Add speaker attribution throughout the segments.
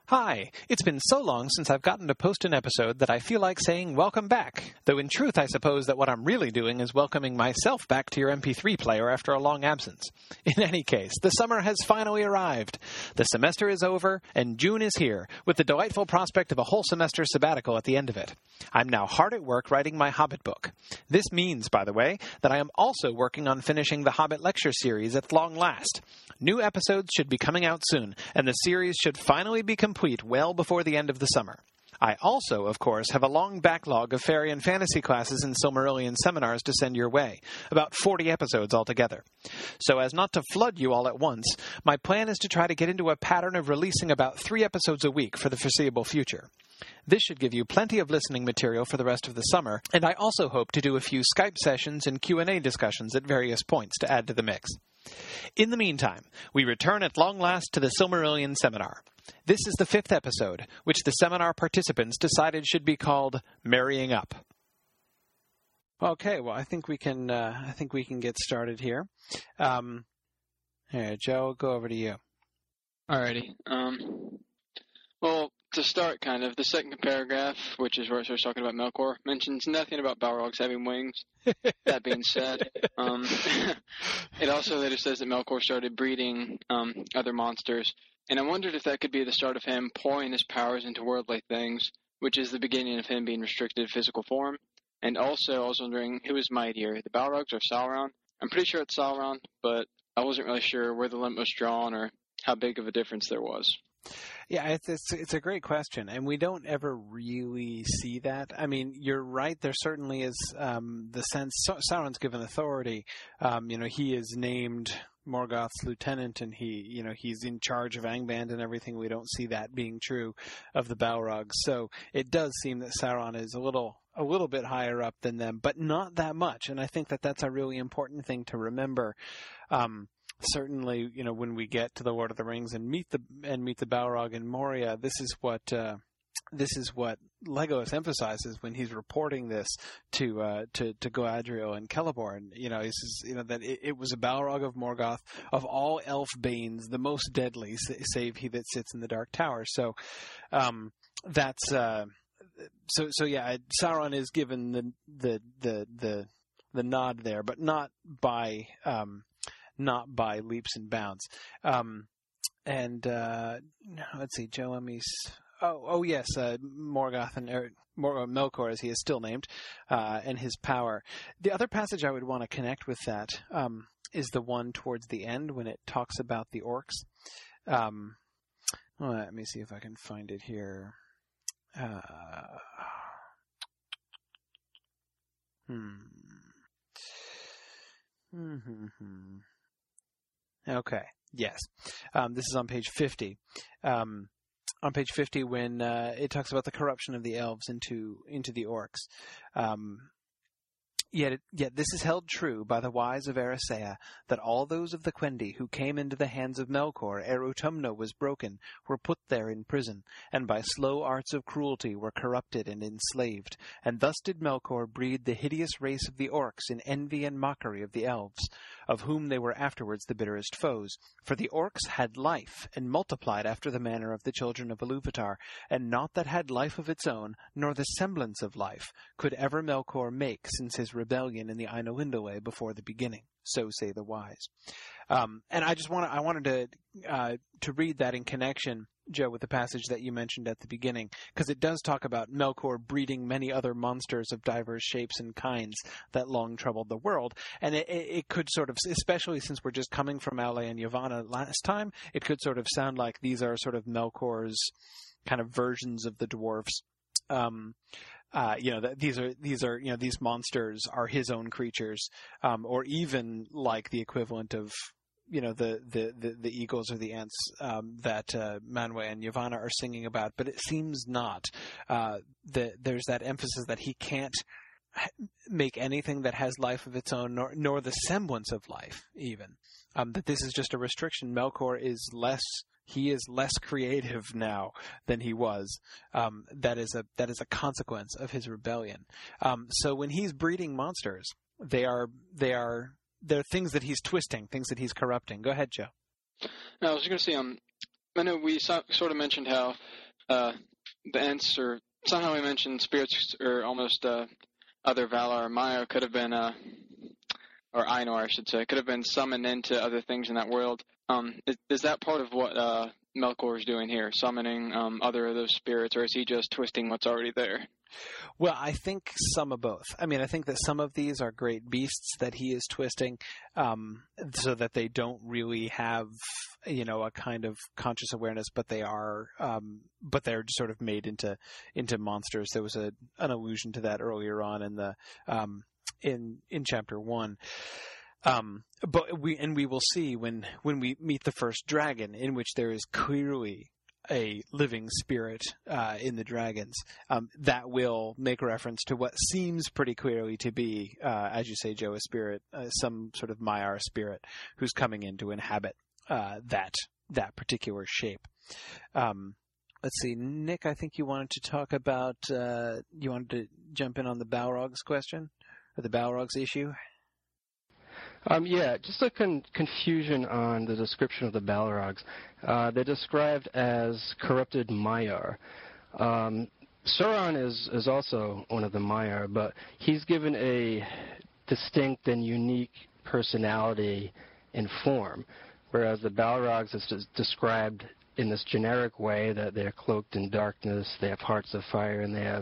Speaker 1: Hi, it's been so long since I've gotten to post an episode that I feel like saying welcome back, though in truth I suppose that what I'm really doing is welcoming myself back to your MP3 player after a long absence. In any case, the summer has finally arrived. The semester is over, and June is here, with the delightful prospect of a whole semester sabbatical at the end of it. I'm now hard at work writing my Hobbit book. This means, by the way, that I am also working on finishing the Hobbit lecture series at long last. New episodes should be coming out soon, and the series should finally be complete well before the end of the summer. I also, of course, have a long backlog of fairy and fantasy classes and Silmarillion seminars to send your way, about 40 episodes altogether. So as not to flood you all at once, my plan is to try to get into a pattern of releasing about 3 episodes a week for the foreseeable future. This should give you plenty of listening material for the rest of the summer, and I also hope to do a few Skype sessions and Q&A discussions at various points to add to the mix. In the meantime, we return at long last to the Silmarillion seminar. This is the 5th episode, which the seminar participants decided should be called Marrying Up. Okay, well, I think we can get started here. Here, Joe, I'll go over to you.
Speaker 2: Alrighty. Well, to start, the second paragraph, which is where it starts talking about Melkor, mentions nothing about Balrogs having wings. That being said, it also later says that Melkor started breeding other monsters, and I wondered if that could be the start of him pouring his powers into worldly things, which is the beginning of him being restricted to physical form. And also, I was wondering who is mightier, the Balrogs or Sauron? I'm pretty sure it's Sauron, but I wasn't really sure where the limit was drawn or how big of a difference there was.
Speaker 1: Yeah, it's a great question, and we don't ever really see that. I mean, you're right. There certainly is the sense Sauron's given authority. He is named Morgoth's lieutenant, and he's in charge of Angband and everything. We don't see that being true of the Balrogs. So it does seem that Sauron is a little bit higher up than them, but not that much. And I think that that's a really important thing to remember. Certainly, when we get to the Lord of the Rings and meet the Balrog in Moria, this is what Legolas emphasizes when he's reporting this to Galadriel and Celeborn. He says, that it was a Balrog of Morgoth, of all elf banes, the most deadly, save he that sits in the Dark Tower. So, that's so yeah. Sauron is given the nod there, but not by leaps and bounds. Let's see, Joe Emmy's. Oh yes, Morgoth and Melkor, as he is still named, and his power. The other passage I would want to connect with that is the one towards the end when it talks about the orcs. Let me see if I can find it here. Okay. Yes. This is on page 50. On page 50, when it talks about the corruption of the elves into the orcs. Yet this is held true by the wise of Erisea, that all those of the Quendi who came into the hands of Melkor ere Utumno was broken were put there in prison, and by slow arts of cruelty were corrupted and enslaved. And thus did Melkor breed the hideous race of the orcs in envy and mockery of the elves, of whom they were afterwards the bitterest foes. For the orcs had life, and multiplied after the manner of the children of Iluvatar, and naught that had life of its own, nor the semblance of life, could ever Melkor make since his rebellion in the Ainulindalë before the beginning. So say the wise. And I wanted to read that in connection, Joe, with the passage that you mentioned at the beginning, because it does talk about Melkor breeding many other monsters of diverse shapes and kinds that long troubled the world. And it could sort of, especially since we're just coming from Aule and Yavanna last time, it could sort of sound like these are sort of Melkor's kind of versions of the dwarfs. These monsters are his own creatures, or even like the equivalent of, the eagles or the ants that Manwë and Yavanna are singing about. But it seems not. There's that emphasis that he can't make anything that has life of its own, nor the semblance of life, even. That this is just a restriction. Melkor is less. He is less creative now than he was. That is a consequence of his rebellion. So when he's breeding monsters, they're things that he's twisting, things that he's corrupting. Go ahead, Joe.
Speaker 2: No, I was going to say, I know we sort of mentioned how the Ents, or somehow we mentioned spirits, or almost other Valar or Maiar could have been, or Ainur, I should say, could have been summoned into other things in that world. Is that part of what Melkor is doing here, summoning other of those spirits, or is he just twisting what's already there?
Speaker 1: Well, I think some of both. I mean, I think that some of these are great beasts that he is twisting, so that they don't really have, a kind of conscious awareness, but they are, but they're sort of made into monsters. There was an allusion to that earlier on in the in chapter 1. But we will see when we meet the first dragon, in which there is clearly a living spirit in the dragons, that will make reference to what seems pretty clearly to be, as you say, Joe, a spirit, some sort of Maiar spirit who's coming in to inhabit that particular shape. Let's see, Nick, I think you wanted to talk about, you wanted to jump in on the Balrogs question, or the Balrogs issue?
Speaker 3: Yeah, just a confusion on the description of the Balrogs. They're described as corrupted Maiar. Sauron is also one of the Maiar, but he's given a distinct and unique personality and form, whereas the Balrogs is described in this generic way, that they're cloaked in darkness, they have hearts of fire, and they have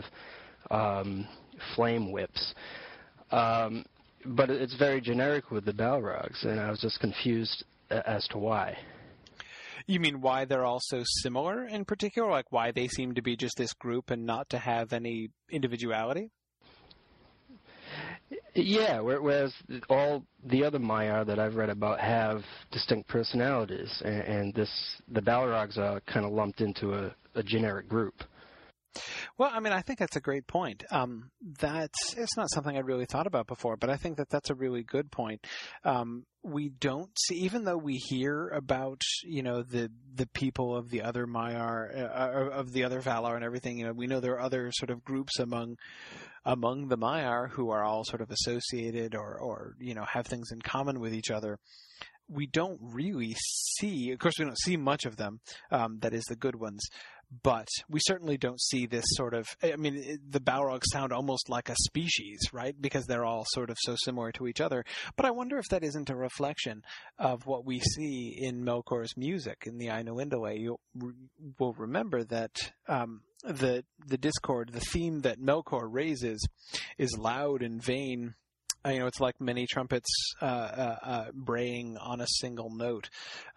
Speaker 3: flame whips. But it's very generic with the Balrogs, and I was just confused as to why.
Speaker 1: You mean why they're all so similar in particular? Like why they seem to be just this group and not to have any individuality?
Speaker 3: Yeah, whereas all the other Maiar that I've read about have distinct personalities, and the Balrogs are kind of lumped into a generic group.
Speaker 1: Well, I mean, I think that's a great point. It's not something I'd really thought about before, but I think that that's a really good point. We don't see, even though we hear about, the people of the other Maiar, of the other Valar and everything, we know there are other sort of groups among the Maiar who are all sort of associated or have things in common with each other. We don't really see, of course, we don't see much of them, that is the good ones. But we certainly don't see this sort of, the Balrogs sound almost like a species, right? Because they're all sort of so similar to each other. But I wonder if that isn't a reflection of what we see in Melkor's music in the Ainulindalë. You will remember that the discord, the theme that Melkor raises is loud and vain. It's like many trumpets braying on a single note.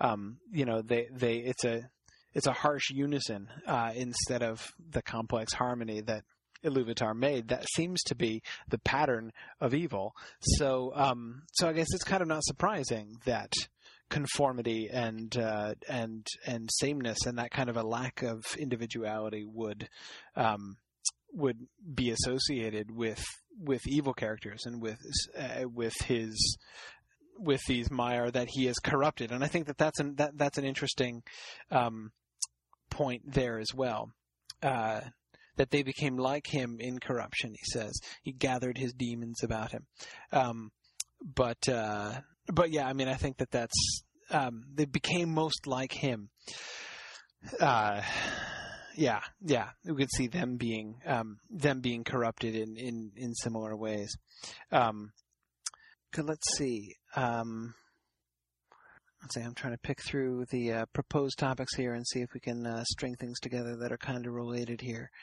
Speaker 1: It's a harsh unison instead of the complex harmony that Iluvatar made. That seems to be the pattern of evil. So I guess it's kind of not surprising that conformity and sameness and that kind of a lack of individuality would be associated with evil characters and with these Maiar that he has corrupted. And I think that's an interesting point there as well, that they became like him in corruption. He says he gathered his demons about him, but yeah, I think that's they became most like him. Yeah, we could see them being corrupted in similar ways. Let's see. I'm trying to pick through the proposed topics here and see if we can string things together that are kind of related here.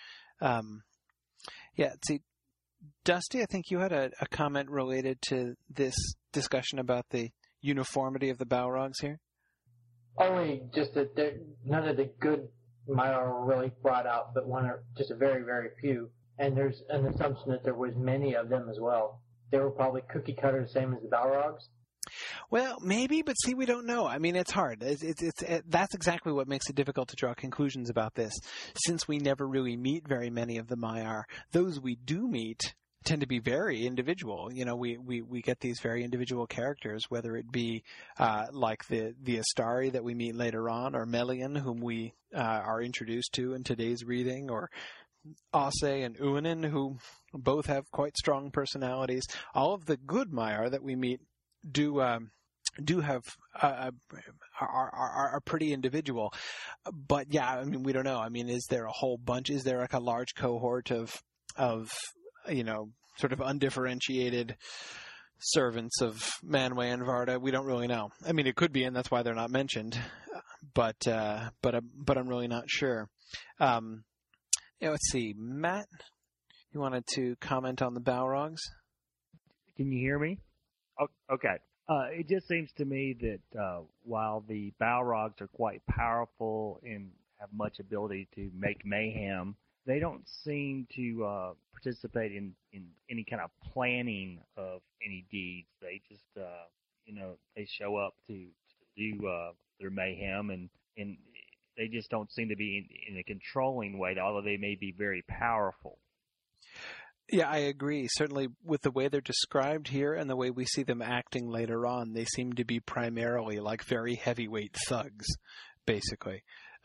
Speaker 1: See, Dusty, I think you had a comment related to this discussion about the uniformity of the Balrogs here.
Speaker 4: Only just that none of the good Maiar were really brought out, but just a very, very few. And there's an assumption that there was many of them as well. They were probably cookie cutter, the same as the Balrogs.
Speaker 1: Well, maybe, but see, we don't know. It's hard. That's exactly what makes it difficult to draw conclusions about this. Since we never really meet very many of the Maiar, those we do meet tend to be very individual. We get these very individual characters, whether it be like the Astari that we meet later on, or Melian, whom we are introduced to in today's reading, or Ase and Uinen, who both have quite strong personalities. All of the good Maiar that we meet do do have are pretty individual. But yeah, I mean, we don't know. I mean, is there a whole bunch? Is there like a large cohort of sort of undifferentiated servants of Manwë and Varda? We don't really know. I mean, it could be, and that's why they're not mentioned. But I'm really not sure. Let's see, Matt, you wanted to comment on the Balrogs?
Speaker 5: Can you hear me? Oh, okay. It just seems to me that while the Balrogs are quite powerful and have much ability to make mayhem, they don't seem to participate in any kind of planning of any deeds. They just, they show up to do their mayhem, and they just don't seem to be in a controlling way, although they may be very powerful.
Speaker 1: Yeah, I agree. Certainly with the way they're described here and the way we see them acting later on, they seem to be primarily like very heavyweight thugs, basically.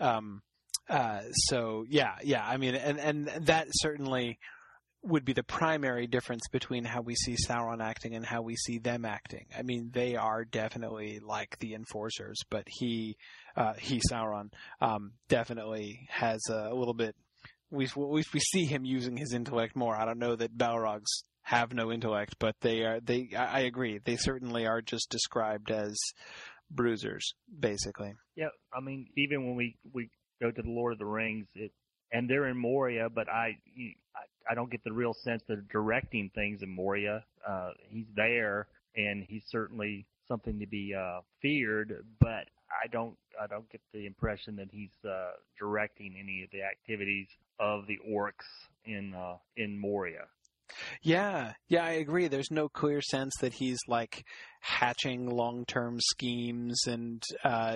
Speaker 1: So yeah. I mean, and that certainly would be the primary difference between how we see Sauron acting and how we see them acting. I mean, they are definitely like the enforcers, but he Sauron, definitely has a little bit. We see him using his intellect more. I don't know that Balrogs have no intellect, but I agree. They certainly are just described as bruisers, basically.
Speaker 5: Yeah, I mean, even when we go to the Lord of the Rings, and they're in Moria, but I don't get the real sense they're directing things in Moria. He's there, and he's certainly something to be feared, but I don't get the impression that he's directing any of the activities of the orcs in Moria.
Speaker 1: Yeah, I agree. There's no clear sense that he's like hatching long-term schemes and, I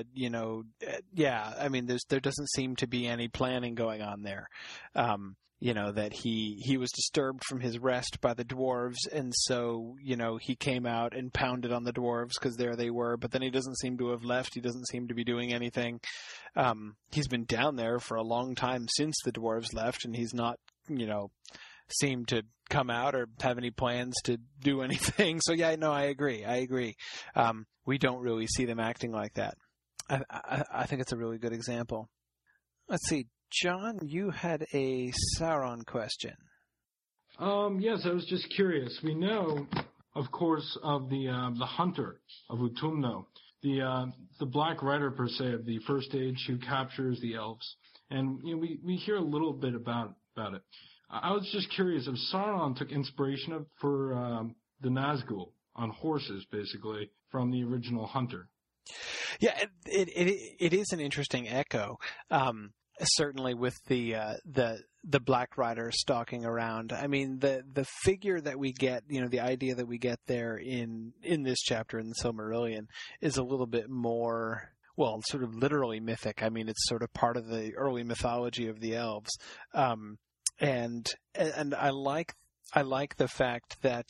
Speaker 1: mean, there doesn't seem to be any planning going on there. That he was disturbed from his rest by the dwarves, and so, he came out and pounded on the dwarves because there they were, but then he doesn't seem to have left. He doesn't seem to be doing anything. He's been down there for a long time since the dwarves left, and he's not, seemed to come out or have any plans to do anything. So yeah, no, I agree. We don't really see them acting like that. I think it's a really good example. Let's see. John, you had a Sauron question.
Speaker 6: Yes, I was just curious. We know, of course, of the hunter of Utumno, the Black Rider per se of the First Age who captures the elves, and we hear a little bit about it. I was just curious if Sauron took inspiration for the Nazgul on horses, basically, from the original hunter.
Speaker 1: Yeah, it is an interesting echo. Certainly with the Black Rider stalking around. I mean, the figure that we get, the idea that we get there in this chapter in the Silmarillion is a little bit more, well, sort of literally mythic. I mean, it's sort of part of the early mythology of the elves. And I like the fact that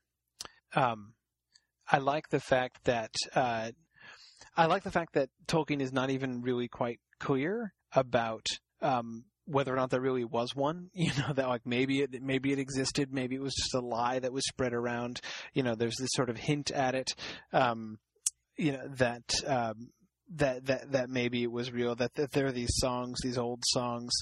Speaker 1: Tolkien is not even really quite clear about whether or not there really was one. That like maybe it existed, maybe it was just a lie that was spread around. There's this sort of hint at it. That maybe it was real. That there are these songs, these old songs.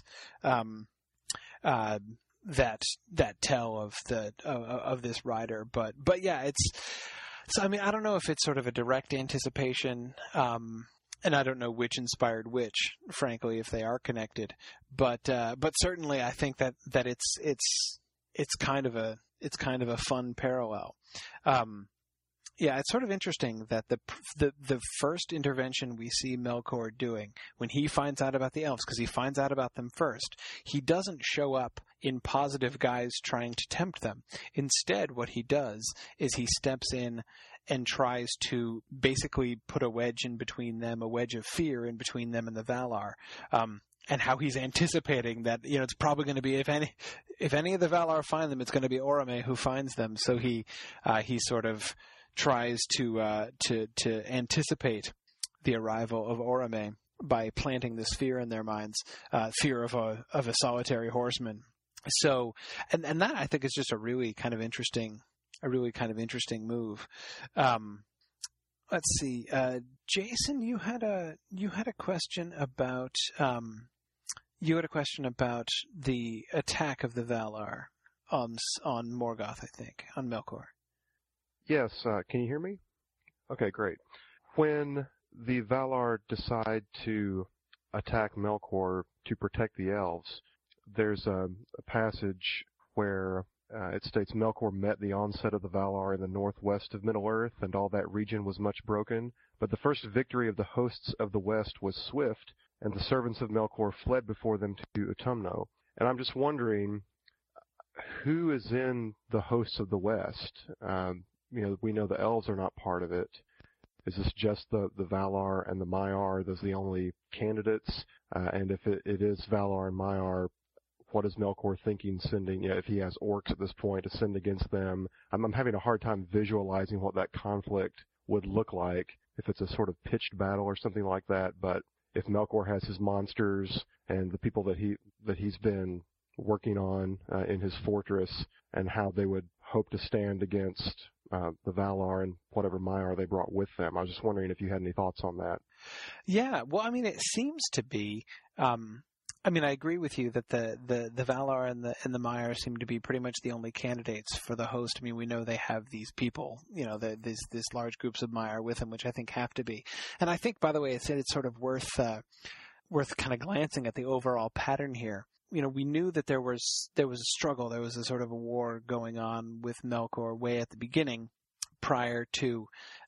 Speaker 1: That tell of this rider, but yeah, it's so. I mean, I don't know if it's sort of a direct anticipation, and I don't know which inspired which, frankly, if they are connected. But certainly, I think that it's kind of a fun parallel. Yeah, it's sort of interesting that the first intervention we see Melkor doing when he finds out about the elves, because he finds out about them first, he doesn't show up in positive guise trying to tempt them. Instead, what he does is he steps in and tries to basically put a wedge in between them, a wedge of fear in between them and the Valar. And how he's anticipating that, it's probably going to be, if any of the Valar find them, it's going to be Orome who finds them. So he sort of tries to anticipate the arrival of Orome by planting this fear in their minds, fear of a solitary horseman. So, and that I think is just a really kind of interesting move. let's see. Jason, you had a question about the attack of the Valar on Morgoth, I think, on Melkor.
Speaker 7: Yes, can you hear me? Okay, great. When the Valar decide to attack Melkor to protect the elves, there's a passage where it states Melkor met the onset of the Valar in the northwest of Middle-earth, and all that region was much broken. But the first victory of the hosts of the west was swift, and the servants of Melkor fled before them to Utumno. And I'm just wondering, who is in the hosts of the west? We know the elves are not part of it. Is this just the Valar and the Maiar? Those are the only candidates? And if it is Valar and Maiar, what is Melkor thinking sending, if he has orcs at this point, to send against them? I'm having a hard time visualizing what that conflict would look like, if it's a sort of pitched battle or something like that. But if Melkor has his monsters and the people that he's been working on in his fortress, and how they would hope to stand against the Valar and whatever Maiar they brought with them. I was just wondering if you had any thoughts on that.
Speaker 1: Yeah, well, I mean, it seems to be. I agree with you that the Valar and the Maiar seem to be pretty much the only candidates for the host. I mean, we know they have these people, this large groups of Maiar with them, which I think have to be. And I think, by the way, it's sort of worth kind of glancing at the overall pattern here. We knew that there was a struggle. There was a sort of a war going on with Melkor way at the beginning, prior to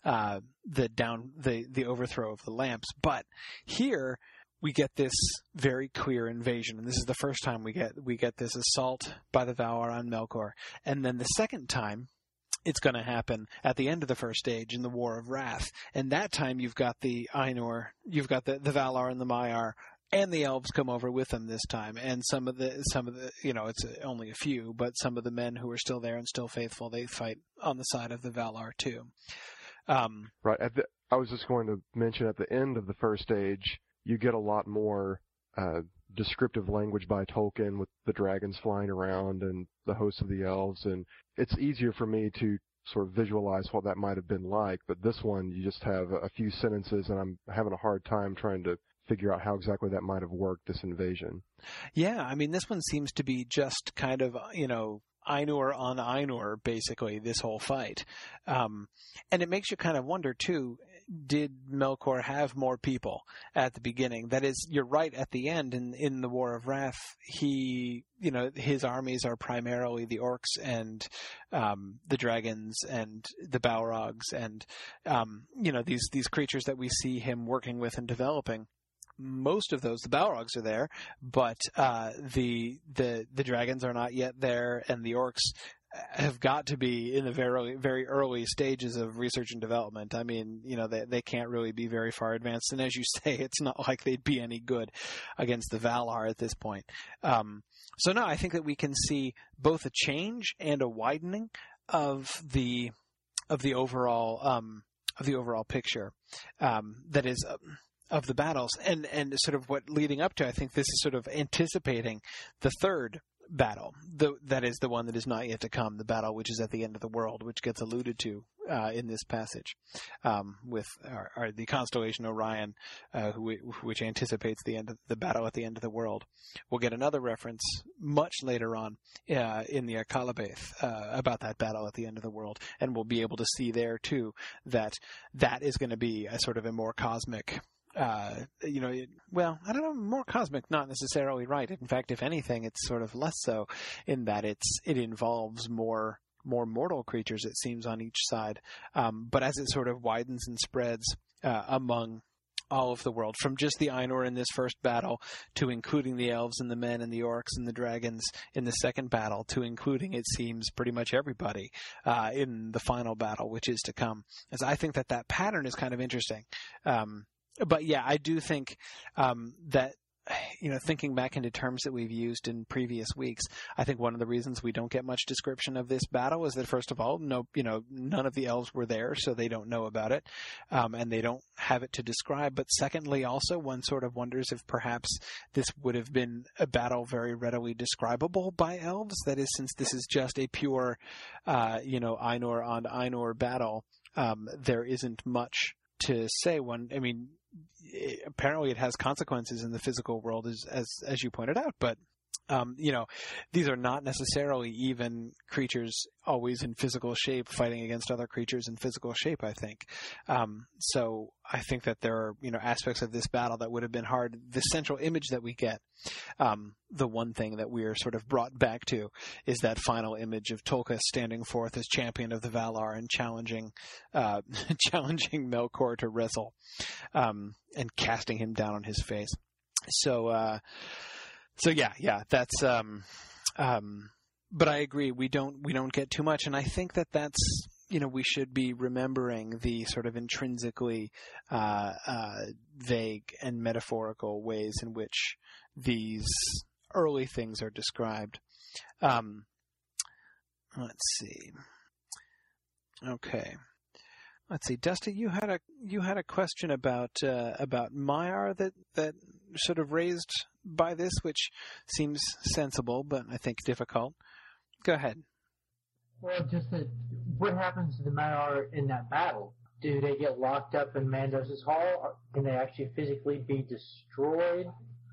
Speaker 1: the overthrow of the lamps. But here we get this very clear invasion, and this is the first time we get this assault by the Valar on Melkor. And then the second time, it's going to happen at the end of the first age in the War of Wrath. And that time you've got the Ainur, you've got the Valar and the Maiar, and the elves come over with them this time. And some of the it's only a few, but some of the men who are still there and still faithful, they fight on the side of the Valar too.
Speaker 7: Right. I was just going to mention, at the end of the first age, you get a lot more descriptive language by Tolkien, with the dragons flying around and the hosts of the elves, and it's easier for me to sort of visualize what that might have been like. But this one, you just have a few sentences, and I'm having a hard time trying to figure out how exactly that might have worked, this invasion.
Speaker 1: Yeah, I mean, this one seems to be just kind of, Ainur on Ainur, basically, this whole fight. And it makes you kind of wonder, too, did Melkor have more people at the beginning? That is, you're right, at the end, in the War of Wrath, his armies are primarily the orcs and the dragons and the Balrogs and, these creatures that we see him working with and developing. Most of those, the Balrogs are there, but the dragons are not yet there, and the orcs have got to be in the very, very early stages of research and development. I mean, they can't really be very far advanced, and as you say, it's not like they'd be any good against the Valar at this point. So no, I think that we can see both a change and a widening of the overall picture. That is. Of the battles, and sort of what leading up to, I think this is sort of anticipating the third battle, that is the one that is not yet to come, the battle which is at the end of the world, which gets alluded to in this passage, with the constellation Orion, which anticipates the battle at the end of the world. We'll get another reference much later on in the Akalabath about that battle at the end of the world, and we'll be able to see there too that is going to be a sort of a more cosmic. I don't know, more cosmic, not necessarily right. In fact, if anything, it's sort of less so, in that it involves more mortal creatures, it seems, on each side. But as it sort of widens and spreads among all of the world, from just the Ainur in this first battle, to including the elves and the men and the orcs and the dragons in the second battle, to including, it seems, pretty much everybody in the final battle, which is to come. As I think that pattern is kind of interesting. But yeah, I do think that, thinking back into terms that we've used in previous weeks, I think one of the reasons we don't get much description of this battle is that, first of all, none of the elves were there, so they don't know about it, and they don't have it to describe. But secondly, also, one sort of wonders if perhaps this would have been a battle very readily describable by elves. That is, since this is just a pure, Ainur on Ainur battle, there isn't much to say. Apparently it has consequences in the physical world, as you pointed out, but these are not necessarily even creatures always in physical shape fighting against other creatures in physical shape, I think. So I think that there are, aspects of this battle that would have been hard. The central image that we get, the one thing that we are sort of brought back to is that final image of Tulkas standing forth as champion of the Valar and challenging Melkor to wrestle, and casting him down on his face. So yeah, that's, but I agree, we don't get too much, and I think that's, we should be remembering the sort of intrinsically, vague and metaphorical ways in which these early things are described. Let's see. Okay. Let's see, Dusty, you had a question about Maiar that sort of raised by this, which seems sensible, but I think difficult. Go ahead.
Speaker 4: Well, just that, what happens to the Maiar in that battle? Do they get locked up in Mandos' Hall? Or can they actually physically be destroyed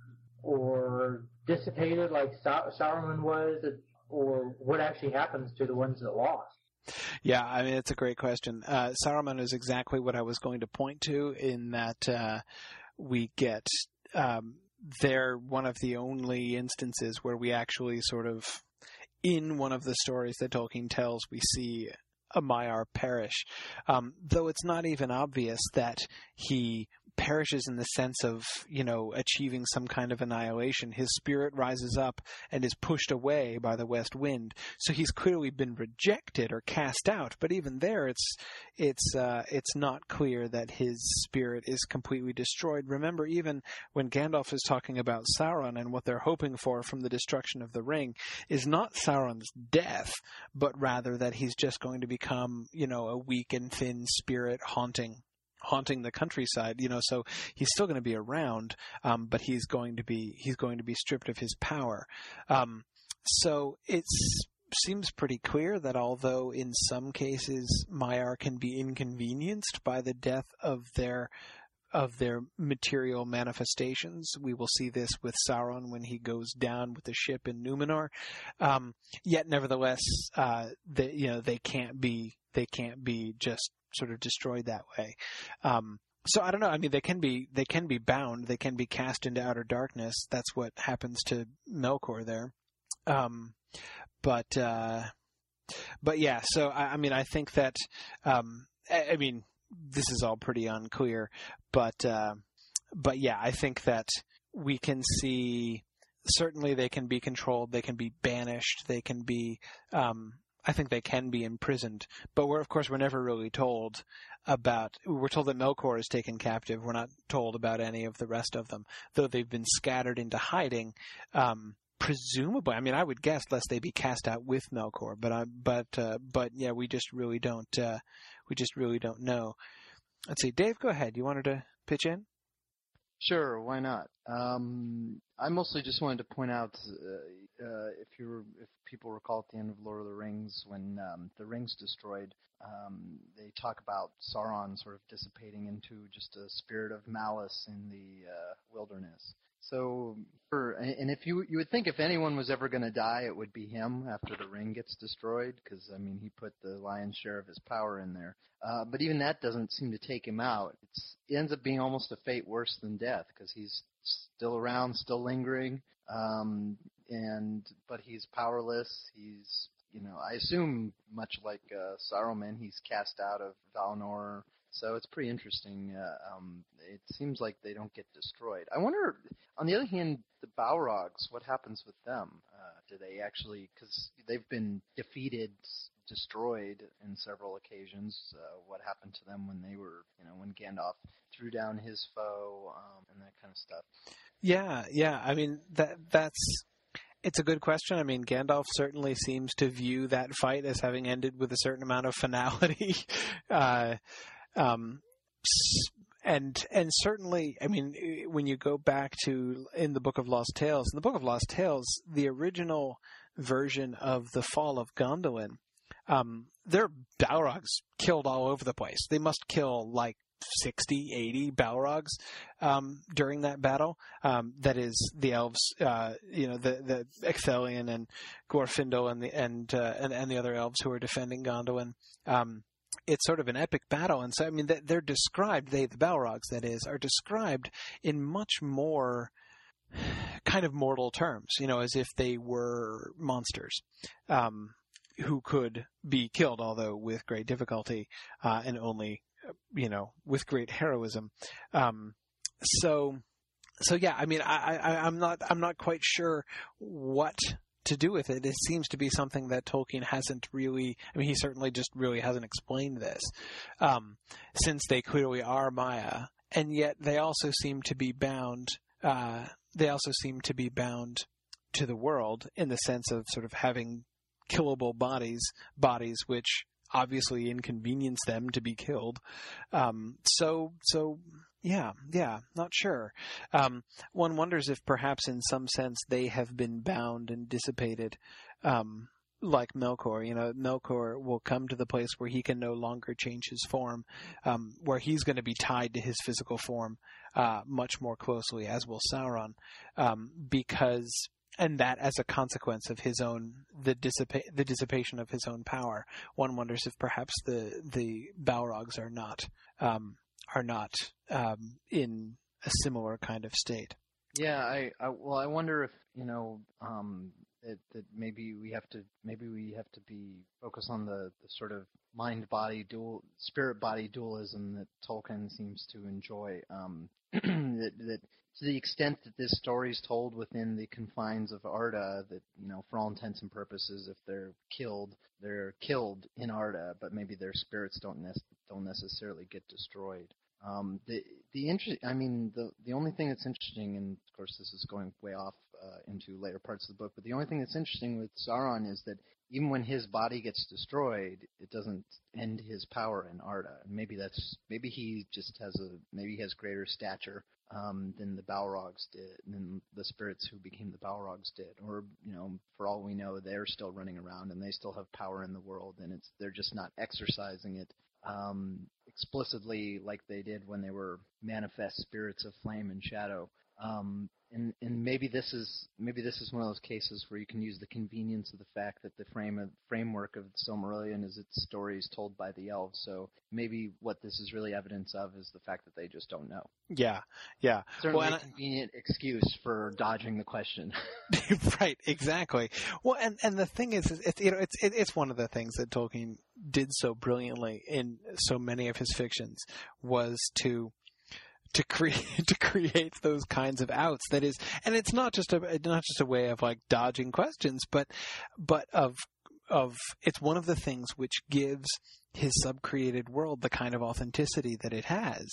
Speaker 4: or dissipated like Saruman was? Or what actually happens to the ones that lost?
Speaker 1: Yeah, I mean, it's a great question. Saruman is exactly what I was going to point to, in that we get they're one of the only instances where we actually sort of, in one of the stories that Tolkien tells, we see a Maiar perish, though it's not even obvious that he perishes in the sense of, achieving some kind of annihilation. His spirit rises up and is pushed away by the west wind. So he's clearly been rejected or cast out. But even there, it's not clear that his spirit is completely destroyed. Remember, even when Gandalf is talking about Sauron and what they're hoping for from the destruction of the ring is not Sauron's death, but rather that he's just going to become, a weak and thin spirit haunting the countryside, so he's still going to be around, but he's going to be stripped of his power. So it seems pretty clear that although in some cases Maiar can be inconvenienced by the death of their material manifestations, we will see this with Sauron when he goes down with the ship in Numenor. Yet nevertheless, they can't be just sort of destroyed that way. So I don't know. I mean, they can be bound. They can be cast into outer darkness. That's what happens to Melkor there. But yeah. So I mean, I think that. I mean, this is all pretty unclear. But yeah, I think that we can see. Certainly, they can be controlled. They can be banished. They can be. I think they can be imprisoned, but we're never really told about. We're told that Melkor is taken captive. We're not told about any of the rest of them, though they've been scattered into hiding. Presumably, I mean, I would guess, lest they be cast out with Melkor. But yeah, we just really don't know. Let's see, Dave, go ahead. You wanted to pitch in?
Speaker 3: Sure, why not? I mostly just wanted to point out, if people recall at the end of Lord of the Rings, when the ring's destroyed, they talk about Sauron sort of dissipating into just a spirit of malice in the wilderness. So, and if you would think if anyone was ever going to die, it would be him after the ring gets destroyed, because I mean he put the lion's share of his power in there. But even that doesn't seem to take him out. It ends up being almost a fate worse than death, because he's still around, still lingering, but he's powerless. He's, I assume much like Saruman, he's cast out of Valinor. So it's pretty interesting. It seems like they don't get destroyed. I wonder, on the other hand, the Balrogs, what happens with them? Do they actually, because they've been defeated, destroyed in several occasions. What happened to them when they were, when Gandalf threw down his foe and that kind of stuff?
Speaker 1: Yeah. I mean, it's a good question. I mean, Gandalf certainly seems to view that fight as having ended with a certain amount of finality. And certainly, I mean, when you go back to in the Book of Lost Tales, the original version of the fall of Gondolin there are Balrogs killed all over the place. They must kill like 60, 80 Balrogs during that battle. That is the elves, the Ecthelion and Glorfindel and the other elves who are defending Gondolin. It's sort of an epic battle, and so I mean they're described. The Balrogs, that is, are described in much more kind of mortal terms, as if they were monsters who could be killed, although with great difficulty and only, with great heroism. So yeah, I mean, I'm not quite sure what to do with it. It seems to be something that Tolkien hasn't really, I mean, he certainly just really hasn't explained this, since they clearly are Maya, and yet they also seem to be bound. They also seem to be bound to the world in the sense of sort of having killable bodies which obviously inconvenience them to be killed. So yeah, not sure. One wonders if perhaps in some sense they have been bound and dissipated, like Melkor. Melkor will come to the place where he can no longer change his form, where he's going to be tied to his physical form much more closely, as will Sauron, and that as a consequence of his own the dissipation of his own power. One wonders if perhaps the Balrogs are not in a similar kind of state.
Speaker 8: Yeah, I wonder if that maybe we have to be focused on the sort of mind-body spirit body dualism that Tolkien seems to enjoy. That to the extent that this story is told within the confines of Arda, that for all intents and purposes, if they're killed in Arda, but maybe their spirits don't necessarily get destroyed. The only thing that's interesting, and of course this is going way off into later parts of the book, but the only thing that's interesting with Sauron is that even when his body gets destroyed, it doesn't end his power in Arda. And maybe he has greater stature than the Balrogs did, than the spirits who became the Balrogs did. Or, for all we know, they're still running around and they still have power in the world, and they're just not exercising it explicitly like they did when they were manifest spirits of flame and shadow. And maybe this is one of those cases where you can use the convenience of the fact that the framework of the Silmarillion is its stories told by the elves. So maybe what this is really evidence of is the fact that they just don't know.
Speaker 1: Yeah.
Speaker 8: Certainly a convenient excuse for dodging the question.
Speaker 1: Right, exactly. Well, and the thing is, it's one of the things that Tolkien did so brilliantly in so many of his fictions was to create those kinds of outs. That is, and it's not just a way of like dodging questions, but of it's one of the things which gives his sub-created world the kind of authenticity that it has,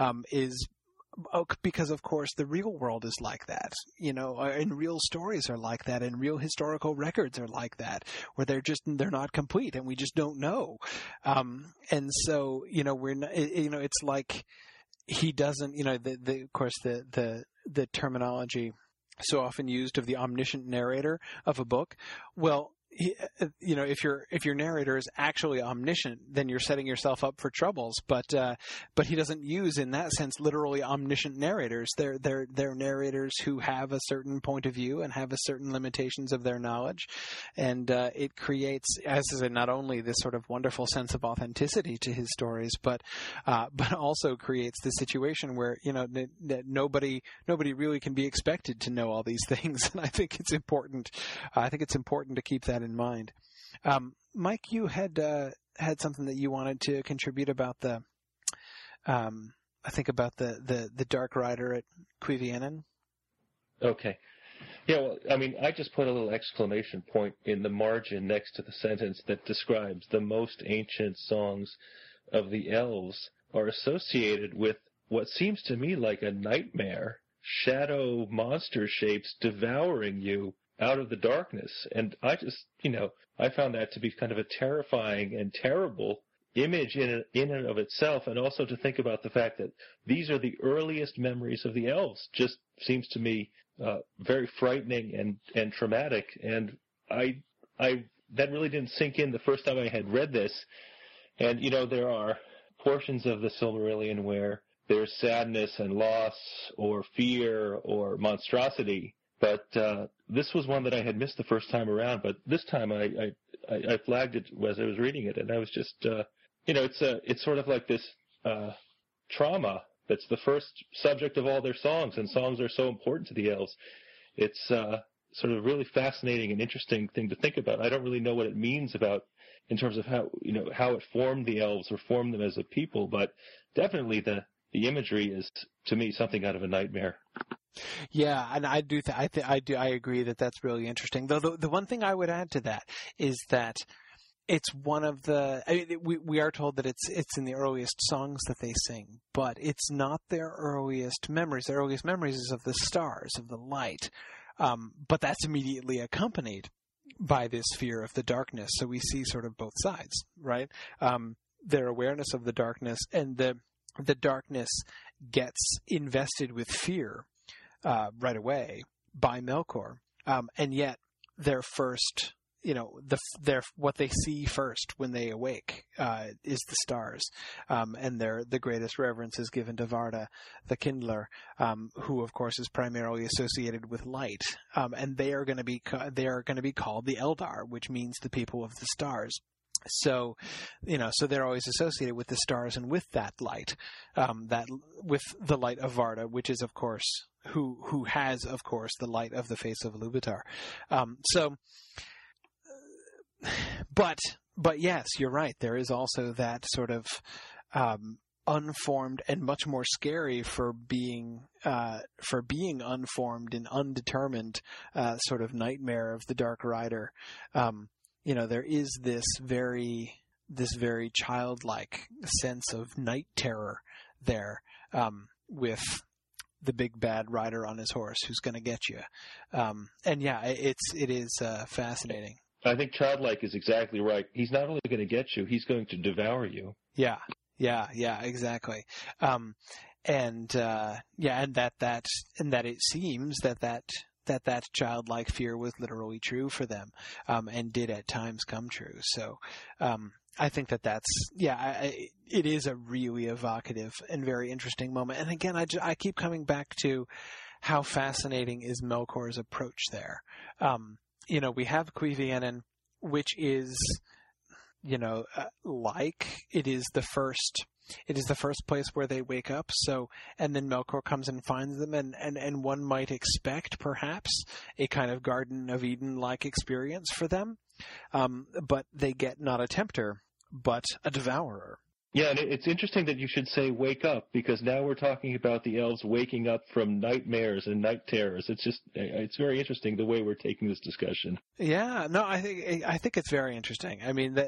Speaker 1: because of course the real world is like that, and real stories are like that, and real historical records are like that, where they're not complete and we just don't know, and so we're not, it's like he doesn't, of course, the terminology so often used of the omniscient narrator of a book. Well, if your narrator is actually omniscient, then you're setting yourself up for troubles. But he doesn't use, in that sense, literally omniscient narrators. They're narrators who have a certain point of view and have a certain limitations of their knowledge, and it creates, as is not only this sort of wonderful sense of authenticity to his stories, but also creates the situation where that nobody really can be expected to know all these things. And I think it's important. To keep that in mind. Mike, you had something that you wanted to contribute about the Dark Rider at Cuiviénen.
Speaker 9: Okay. Yeah, well, I mean, I just put a little exclamation point in the margin next to the sentence that describes the most ancient songs of the elves are associated with what seems to me like a nightmare, shadow monster shapes devouring you out of the darkness. And I just, I found that to be kind of a terrifying and terrible image in and of itself, and also to think about the fact that these are the earliest memories of the elves just seems to me very frightening and traumatic. And I that really didn't sink in the first time I had read this. And, there are portions of the Silmarillion where there's sadness and loss or fear or monstrosity. But this was one that I had missed the first time around. But this time I flagged it as I was reading it, and I was just, it's sort of like this trauma that's the first subject of all their songs, and songs are so important to the elves. It's sort of a really fascinating and interesting thing to think about. I don't really know what it means in terms of how it formed the elves or formed them as a people, but definitely the imagery is, to me, something out of a nightmare.
Speaker 1: Yeah, and I agree that that's really interesting. Though the one thing I would add to that is that it's one of the. We are told that it's in the earliest songs that they sing, but it's not their earliest memories. Their earliest memories is of the stars, of the light, but that's immediately accompanied by this fear of the darkness. So we see sort of both sides, right? Their awareness of the darkness, and the darkness gets invested with fear right away by Melkor, and yet their first, what they see first when they awake is the stars, and the greatest reverence is given to Varda, the Kindler, who of course is primarily associated with light, and they are going to be called the Eldar, which means the people of the stars. So, so they're always associated with the stars and with that light, with the light of Varda, which is, of course, who has, of course, the light of the face of Iluvatar. But yes, you're right. There is also that sort of, unformed and much more scary for being unformed and undetermined, sort of nightmare of the Dark Rider. There is this very childlike sense of night terror there, with the big bad rider on his horse who's going to get you. And yeah, it is fascinating.
Speaker 9: I think childlike is exactly right. He's not only going to get you, he's going to devour you.
Speaker 1: Yeah, exactly. And that it seems that childlike fear was literally true for them, and did at times come true. So, I think it is a really evocative and very interesting moment. And again, I keep coming back to how fascinating is Melkor's approach there. We have Cuiviénen, which is, it is the first place where they wake up. So, and then Melkor comes and finds them, and one might expect perhaps a kind of Garden of Eden-like experience for them. But they get not a tempter, but a devourer.
Speaker 9: Yeah, and it's interesting that you should say wake up, because now we're talking about the elves waking up from nightmares and night terrors. It's very interesting the way we're taking this discussion.
Speaker 1: Yeah, no, I think it's very interesting. I mean,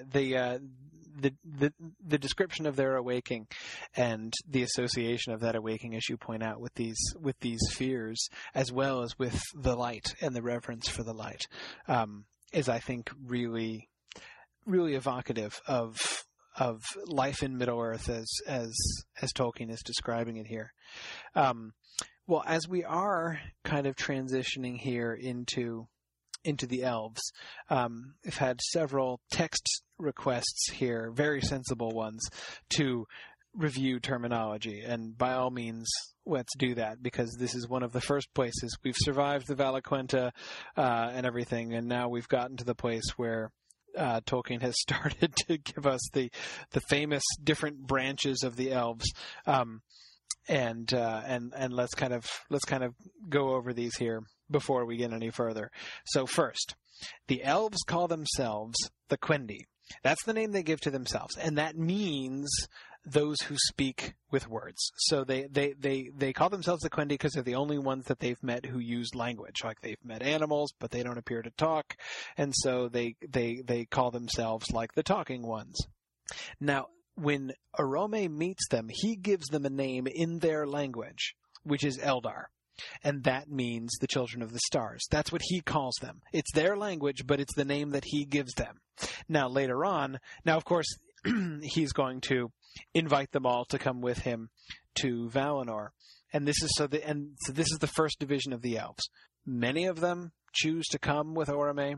Speaker 1: the description of their awaking and the association of that awaking, as you point out, with these fears, as well as with the light and the reverence for the light, is, I think, really, really evocative of life in Middle-earth as Tolkien is describing it here. Well, as we are kind of transitioning here into the elves, we've had several text requests here, very sensible ones, to review terminology, and by all means, let's do that, because this is one of the first places we've survived the Valaquenta and everything, and now we've gotten to the place where Tolkien has started to give us the famous different branches of the elves, and let's kind of go over these here before we get any further. So first, the elves call themselves the Quendi. That's the name they give to themselves, and that means those who speak with words. So they call themselves the Quendi because they're the only ones that they've met who use language. Like, they've met animals, but they don't appear to talk, and so they call themselves like the talking ones. Now, when Orome meets them, he gives them a name in their language, which is Eldar. And that means the children of the stars. That's what he calls them. It's their language, but it's the name that he gives them. Now, later on, of course, he's going to invite them all to come with him to Valinor. And this is this is the first division of the elves. Many of them choose to come with Orome.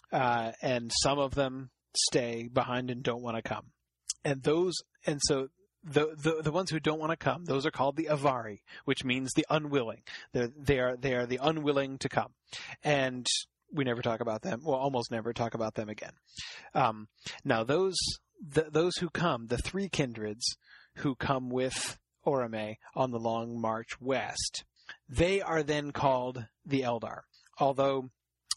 Speaker 1: and some of them stay behind and don't want to come. So the ones who don't want to come, those are called the Avari, which means the unwilling. They are the unwilling to come, and we never talk about them. Well, almost never talk about them again. Now those who come, the three kindreds who come with Orome on the long march west, they are then called the Eldar. Although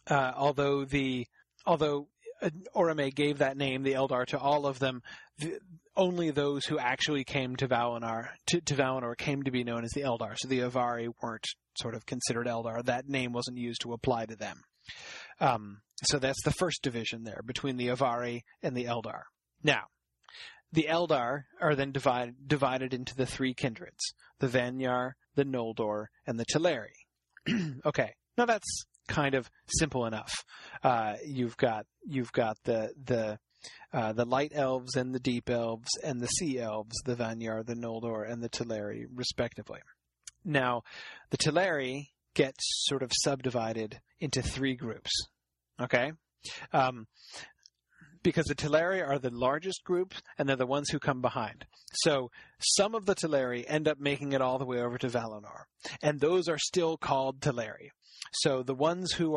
Speaker 1: Orome gave that name, the Eldar, to all of them, only those who actually came to Valinor came to be known as the Eldar. So the Avari weren't sort of considered Eldar. That name wasn't used to apply to them. So that's the first division there between the Avari and the Eldar. Now, the Eldar are then divided into the three kindreds: the Vanyar, the Noldor, and the Teleri. Okay, now that's kind of simple enough. You've got the light elves and the deep elves and the sea elves, the Vanyar, the Noldor, and the Teleri, respectively. Now, the Teleri get sort of subdivided into three groups. Okay? Because the Teleri are the largest group, and they're the ones who come behind. So some of the Teleri end up making it all the way over to Valinor, and those are still called Teleri. So the ones who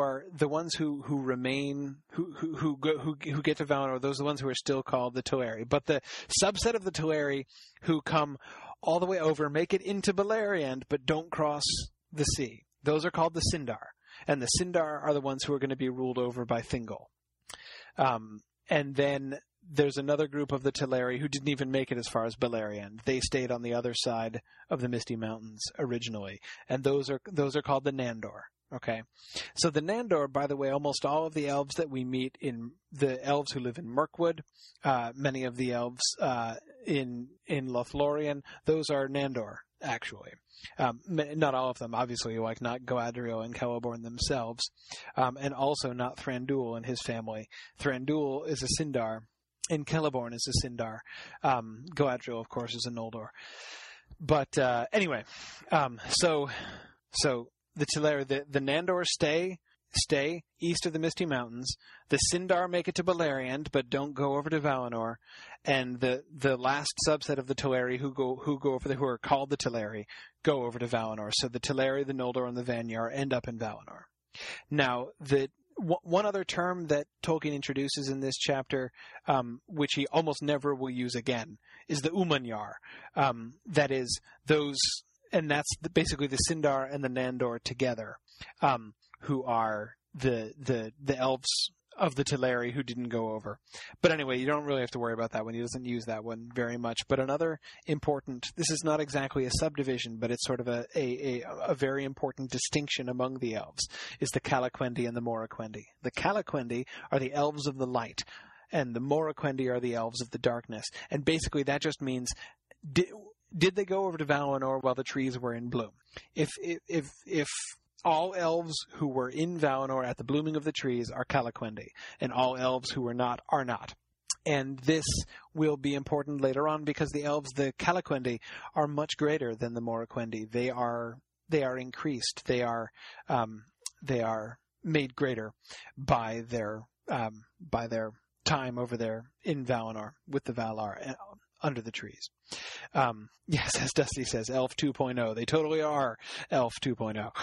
Speaker 1: remain, who get to Valinor, those are the ones who are still called the Teleri. But the subset of the Teleri who come all the way over, make it into Beleriand, but don't cross the sea, those are called the Sindar. And the Sindar are the ones who are going to be ruled over by Thingol. And then there's another group of the Teleri who didn't even make it as far as Beleriand. They stayed on the other side of the Misty Mountains originally, and those are called the Nandor. Okay, so the Nandor, by the way, almost all of the elves that we meet in the elves who live in Mirkwood, many of the elves in Lothlorien, those are Nandor actually. Not all of them, obviously, like not Galadriel and Celeborn themselves, and also not Thranduil and his family. Thranduil is a Sindar, and Celeborn is a Sindar. Galadriel, of course, is a Noldor. But anyway, so the Teleri, the Nandor stay east of the Misty Mountains. The Sindar make it to Beleriand, but don't go over to Valinor. And the last subset of the Teleri who go over there, who are called the Teleri, go over to Valinor. So the Teleri, the Noldor, and the Vanyar end up in Valinor. Now, one other term that Tolkien introduces in this chapter, which he almost never will use again, is the Umanyar. That is those, and that's basically the Sindar and the Nandor together, who are the elves of the Teleri who didn't go over. But anyway, you don't really have to worry about that one. He doesn't use that one very much. But another important, this is not exactly a subdivision, but it's sort of a very important distinction among the elves, is the Calaquendi and the Moraquendi. The Calaquendi are the elves of the light, and the Moraquendi are the elves of the darkness. And basically that just means, did they go over to Valinor while the trees were in bloom? If all elves who were in Valinor at the blooming of the trees are Calaquendi, and all elves who were not are not. And this will be important later on because the elves, the Calaquendi, are much greater than the Moraquendi. They are increased. They are made greater by their time over there in Valinor with the Valar under the trees. Yes, as Dusty says, Elf 2.0. They totally are Elf 2.0.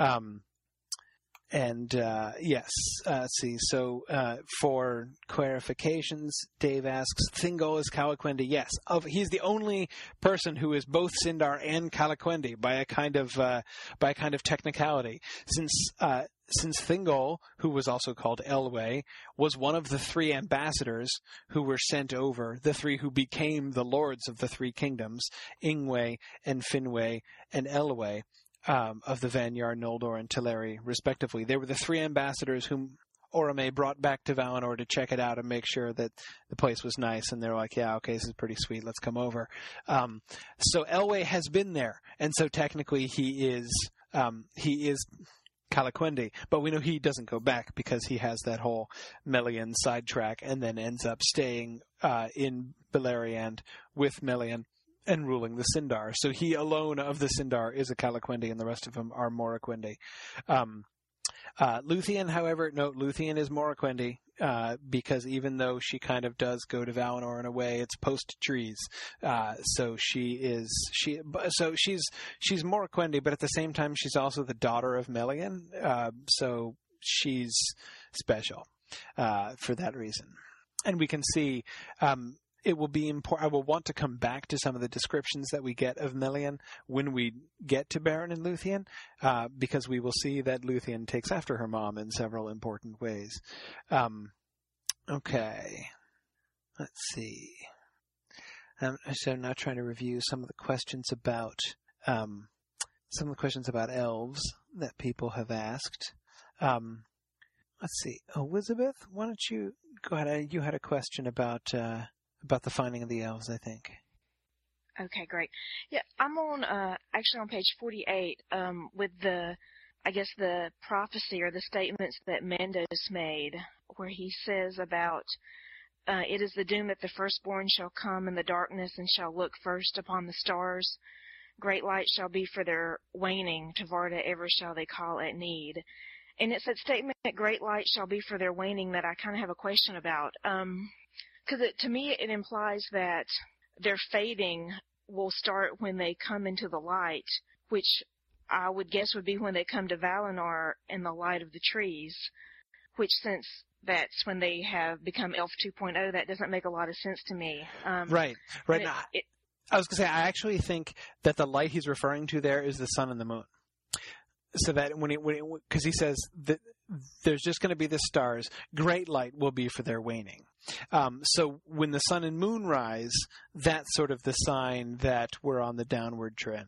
Speaker 1: Yes, let's see. So, for clarifications, Dave asks, Thingol is Calaquendi? Yes. He's the only person who is both Sindar and Calaquendi by a kind of technicality. Since Thingol, who was also called Elwë, was one of the three ambassadors who were sent over, the three who became the lords of the three kingdoms, Ingwe and Finwë and Elwë, of the Vanyar, Noldor, and Teleri, respectively. They were the three ambassadors whom Orome brought back to Valinor to check it out and make sure that the place was nice, and they're like, yeah, okay, this is pretty sweet, let's come over. So Elwë has been there, and so technically he is Calaquendi, but we know he doesn't go back because he has that whole Melian sidetrack and then ends up staying in Beleriand with Melian and ruling the Sindar. So he alone of the Sindar is a Calaquendi, and the rest of them are Moraquendi. Luthien, however, no, Luthien is Moraquendi. because even though she kind of does go to Valinor in a way, it's post-trees. So she's Morroquendi, but at the same time, she's also the daughter of Melian. So she's special for that reason. And we can see it will be important. I will want to come back to some of the descriptions that we get of Melian when we get to Beren and Luthien, because we will see that Luthien takes after her mom in several important ways. Okay. Let's see. So I'm now trying to review some of the questions about elves that people have asked. Let's see. Elizabeth, why don't you go ahead? You had a question about the finding of the elves, I think.
Speaker 10: Okay, great. Yeah, I'm on actually on page 48 with the prophecy or the statements that Mandos made, where he says about it is the doom that the firstborn shall come in the darkness and shall look first upon the stars. Great light shall be for their waning, to Varda ever shall they call at need. And it's that statement that great light shall be for their waning that I kind of have a question about. Because to me it implies that their fading will start when they come into the light, which I would guess would be when they come to Valinor in the light of the trees, which since that's when they have become Elf 2.0, that doesn't make a lot of sense to me.
Speaker 1: Right. Now, I was going to say, I actually think that the light he's referring to there is the sun and the moon. So that because he says that there's just going to be the stars, great light will be for their waning. So when the sun and moon rise, that's sort of the sign that we're on the downward trend.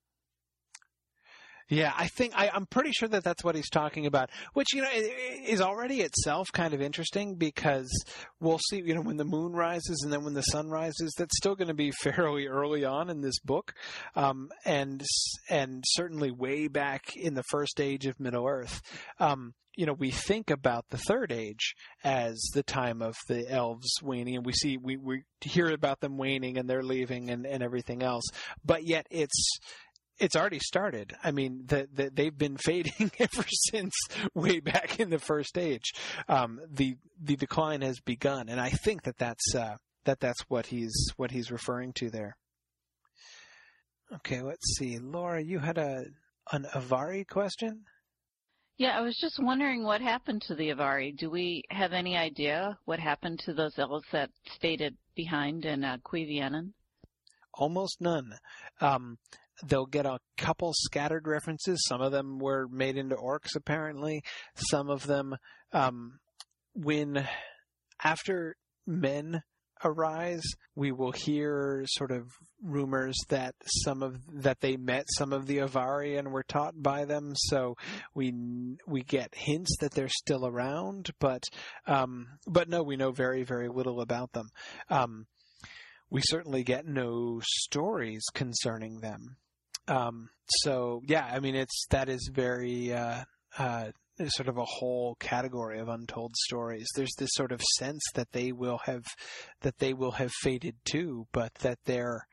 Speaker 1: Yeah, I'm pretty sure that that's what he's talking about, which, is already itself kind of interesting, because we'll see, when the moon rises and then when the sun rises, that's still going to be fairly early on in this book. And certainly way back in the first age of Middle-earth. We think about the Third Age as the time of the elves waning, and we hear about them waning and they're leaving and everything else. But yet it's already started. I mean, they've been fading ever since way back in the First Age. The decline has begun, and I think that's what he's referring to there. Okay, let's see. Laura, you had an Avari question?
Speaker 11: Yeah, I was just wondering what happened to the Avari. Do we have any idea what happened to those elves that stayed behind in Cuiviénen? Almost none.
Speaker 1: They'll get a couple scattered references. Some of them were made into orcs, apparently. Some of them, when after men arise, we will hear sort of rumors that they met some of the Avari and were taught by them. So we get hints that they're still around, but no, we know very, very little about them. We certainly get no stories concerning them. So yeah, I mean, that is very, sort of a whole category of untold stories. There's this sort of sense that they will have faded too, but that they're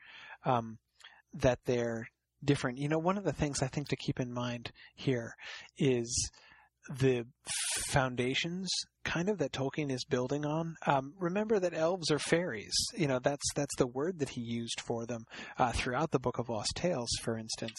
Speaker 1: different. One of the things I think to keep in mind here is the foundations kind of that Tolkien is building on. Remember that elves are fairies. That's the word that he used for them throughout the Book of Lost Tales, for instance.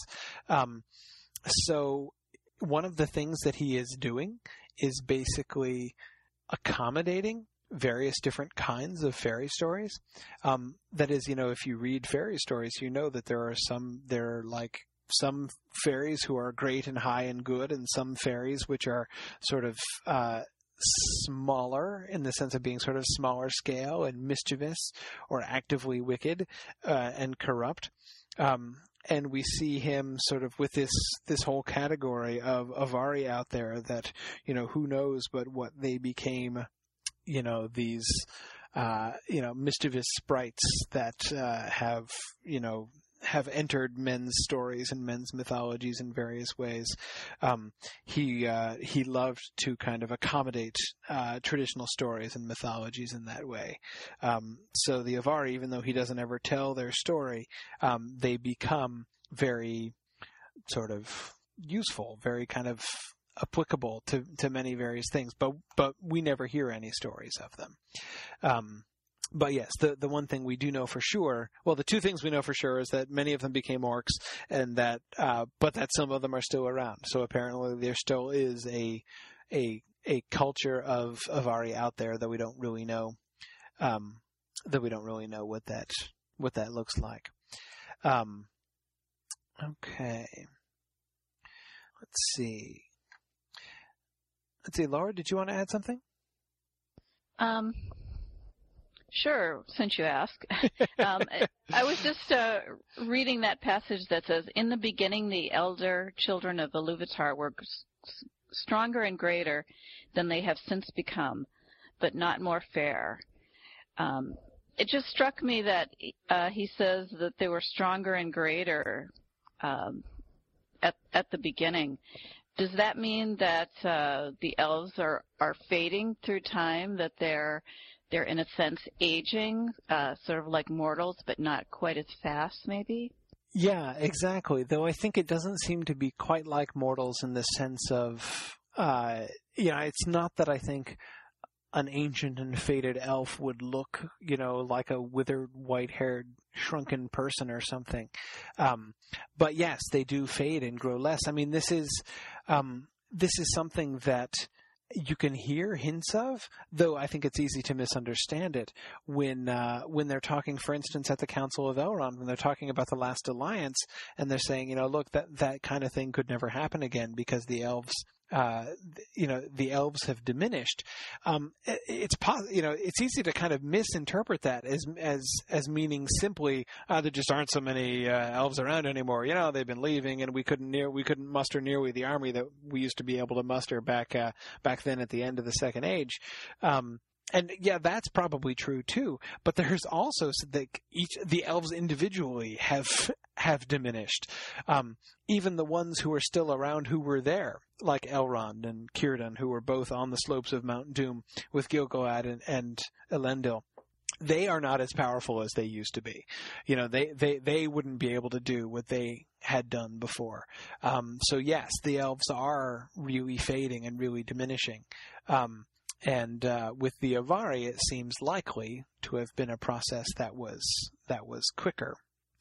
Speaker 1: So one of the things that he is doing is basically accommodating various different kinds of fairy stories. That is, if you read fairy stories, that there are like some fairies who are great and high and good, and some fairies which are sort of smaller in the sense of being sort of smaller scale and mischievous or actively wicked and corrupt. And we see him sort of with this whole category of Avari out there that, who knows but what they became, these, mischievous sprites that have entered men's stories and men's mythologies in various ways. He loved to kind of accommodate traditional stories and mythologies in that way. So the Avari, even though he doesn't ever tell their story, they become very sort of useful, very kind of applicable to many various things, but we never hear any stories of them. But yes, the one thing we do know for sure, well, the two things we know for sure is that many of them became orcs, and that, but that some of them are still around. So apparently there still is a culture of Avari out there that we don't really know, what that looks like. Okay. Let's see, Laura, did you want to add something?
Speaker 11: Sure, since you ask. I was just reading that passage that says, "In the beginning, the elder children of Iluvatar were stronger and greater than they have since become, but not more fair." It just struck me that he says that they were stronger and greater at the beginning. Does that mean that the elves are fading through time, that they're in a sense aging, sort of like mortals, but not quite as fast, maybe?
Speaker 1: Yeah, exactly. Though I think it doesn't seem to be quite like mortals in the sense of, it's not that I think an ancient and faded elf would look, like a withered, white-haired, shrunken person or something. But yes, they do fade and grow less. I mean, this is something that you can hear hints of, though I think it's easy to misunderstand it when they're talking, for instance, at the Council of Elrond, when they're talking about the Last Alliance, and they're saying, look, that kind of thing could never happen again because the elves, the elves have diminished. It's easy to kind of misinterpret that as meaning simply there just aren't so many elves around anymore. They've been leaving, and we couldn't muster nearly the army that we used to be able to muster back then at the end of the Second Age. And yeah, that's probably true too. But there's also the elves individually have diminished. Even the ones who are still around who were there, like Elrond and Círdan, who were both on the slopes of Mount Doom with Gil-galad and Elendil, they are not as powerful as they used to be. They wouldn't be able to do what they had done before. So yes, the elves are really fading and really diminishing. And with the Avari, it seems likely to have been a process that was quicker.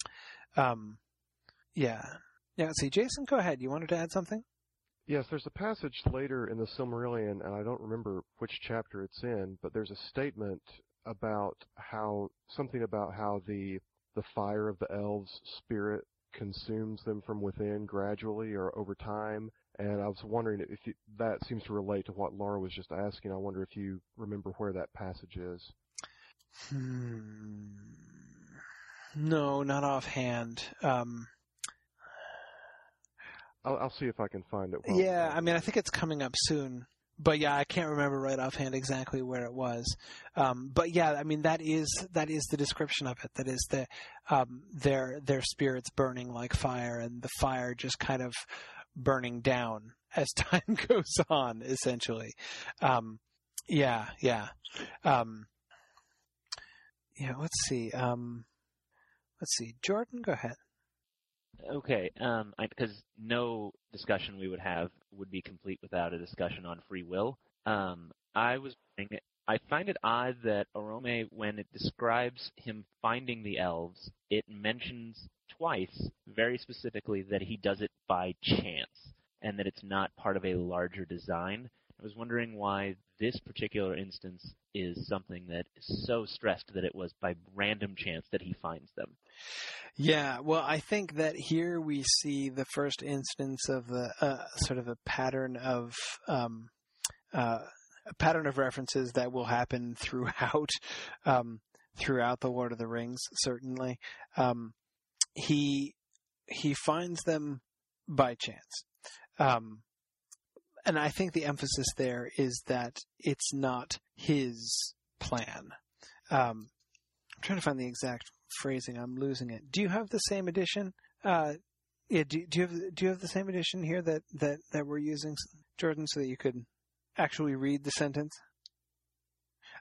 Speaker 1: Yeah. Now, let's see, Jason, go ahead. You wanted to add something?
Speaker 7: Yes, there's a passage later in the Silmarillion, and I don't remember which chapter it's in, but there's a statement about how the fire of the elves' spirit consumes them from within gradually or over time. And I was wondering if that seems to relate to what Laura was just asking. I wonder if you remember where that passage is.
Speaker 1: No, not offhand.
Speaker 7: I'll see if I can find it.
Speaker 1: Yeah, I mean, I think it's coming up soon. But yeah, I can't remember right offhand exactly where it was. But yeah, I mean, that is the description of it. That is their spirits burning like fire, and the fire just kind of burning down as time goes on, essentially. Yeah. Let's see. Jordan, go ahead.
Speaker 12: Okay, because no discussion we would have would be complete without a discussion on free will. I find it odd that Orome, when it describes him finding the elves, it mentions twice, very specifically, that he does it by chance, and that it's not part of a larger design. I was wondering why this particular instance is something that is so stressed that it was by random chance that he finds them.
Speaker 1: Yeah, well, I think that here we see the first instance of sort of a pattern of references that will happen throughout the Lord of the Rings. Certainly, he finds them by chance. And I think the emphasis there is that it's not his plan. I'm trying to find the exact phrasing. I'm losing it. Do you have the same edition? Do you have the same edition here that we're using, Jordan, so that you could actually read the sentence?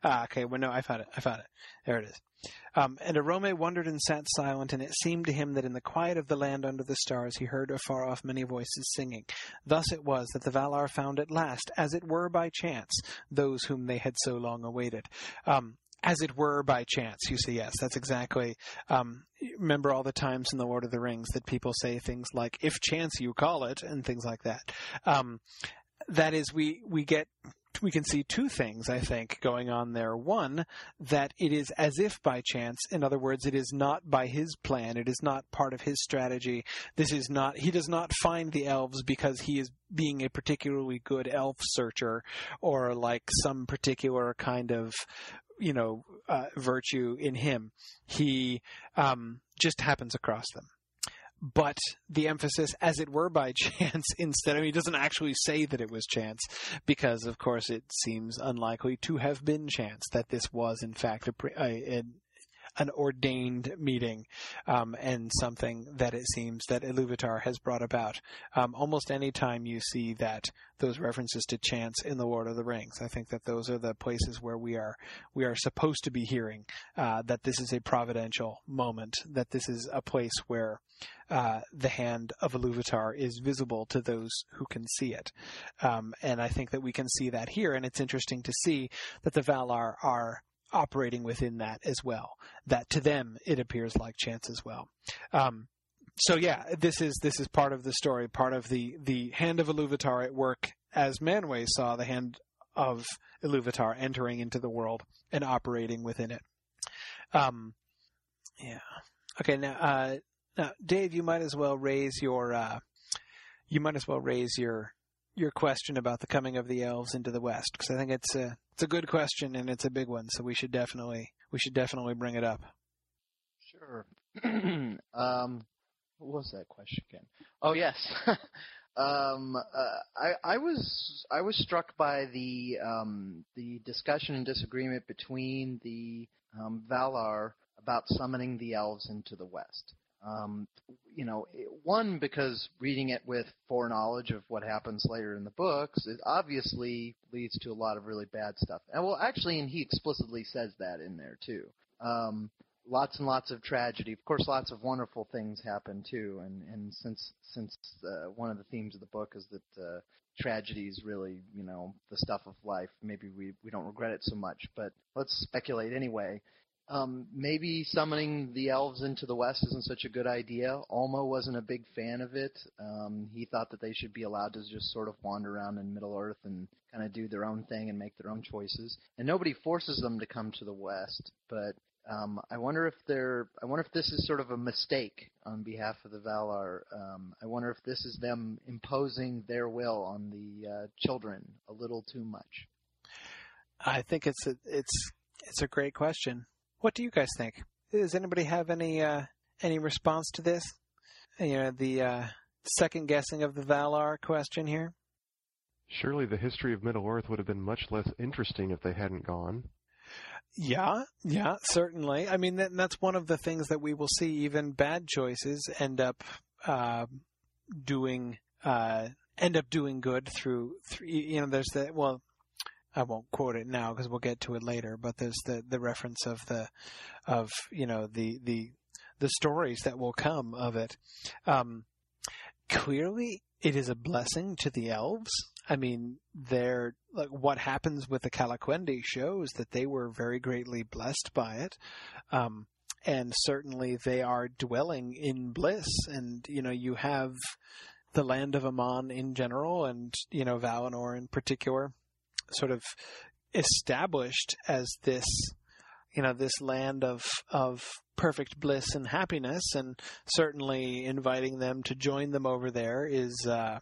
Speaker 1: Okay, well, no, I found it. There it is. And Arome wondered and sat silent, and it seemed to him that in the quiet of the land under the stars he heard afar off many voices singing. Thus it was that the Valar found at last, as it were by chance, those whom they had so long awaited. As it were by chance, you see, yes, that's exactly. Remember all the times in The Lord of the Rings that people say things like, if chance you call it, and things like that. That is, we can see two things, I think, going on there. One, that it is as if by chance. In other words, it is not by his plan. It is not part of his strategy. He does not find the elves because he is being a particularly good elf searcher or like some particular kind of, virtue in him. He just happens across them. But the emphasis, as it were by chance, instead of, he doesn't actually say that it was chance, because, of course, it seems unlikely to have been chance, that this was, in fact, an ordained meeting, and something that it seems that Iluvatar has brought about. Almost any time you see those references to chance in The Lord of the Rings, I think that those are the places where we are supposed to be hearing that this is a providential moment, that this is a place where the hand of Iluvatar is visible to those who can see it. And I think that we can see that here, and it's interesting to see that the Valar are operating within that as well, that to them it appears like chance as well. So yeah, this is part of the story, part of the hand of Iluvatar at work, as Manwë saw the hand of Iluvatar entering into the world and operating within it. Yeah. Okay. Now, Dave, you might as well raise your question about the coming of the elves into the West, because I think it's a good question and it's a big one. So we should definitely bring it up.
Speaker 8: Sure. What was that question again? Oh yes. I was struck by the discussion and disagreement between the Valar about summoning the elves into the West. One, because reading it with foreknowledge of what happens later in the books, it obviously leads to a lot of really bad stuff. And he explicitly says that in there too. Lots and lots of tragedy. Of course, lots of wonderful things happen too. And since one of the themes of the book is that tragedy is really, the stuff of life, maybe we don't regret it so much. But let's speculate anyway. Maybe summoning the elves into the West isn't such a good idea. Ulmo wasn't a big fan of it. He thought that they should be allowed to just sort of wander around in Middle-earth and kind of do their own thing and make their own choices. And nobody forces them to come to the West, but I wonder if this is sort of a mistake on behalf of the Valar. I wonder if this is them imposing their will on the children a little too much.
Speaker 1: I think it's a great question. What do you guys think? Does anybody have any response to this? The second guessing of the Valar question here?
Speaker 7: Surely the history of Middle-earth would have been much less interesting if they hadn't gone.
Speaker 1: Yeah, certainly. I mean, that's one of the things that we will see. Even bad choices end up doing good through. There's the I won't quote it now because we'll get to it later. But there's the reference of the stories that will come of it. Clearly, it is a blessing to the elves. I mean, what happens with the Calaquendi shows that they were very greatly blessed by it. And certainly they are dwelling in bliss. And, you have the land of Aman in general and, Valinor in particular sort of established as this, this land of perfect bliss and happiness. And certainly inviting them to join them over there is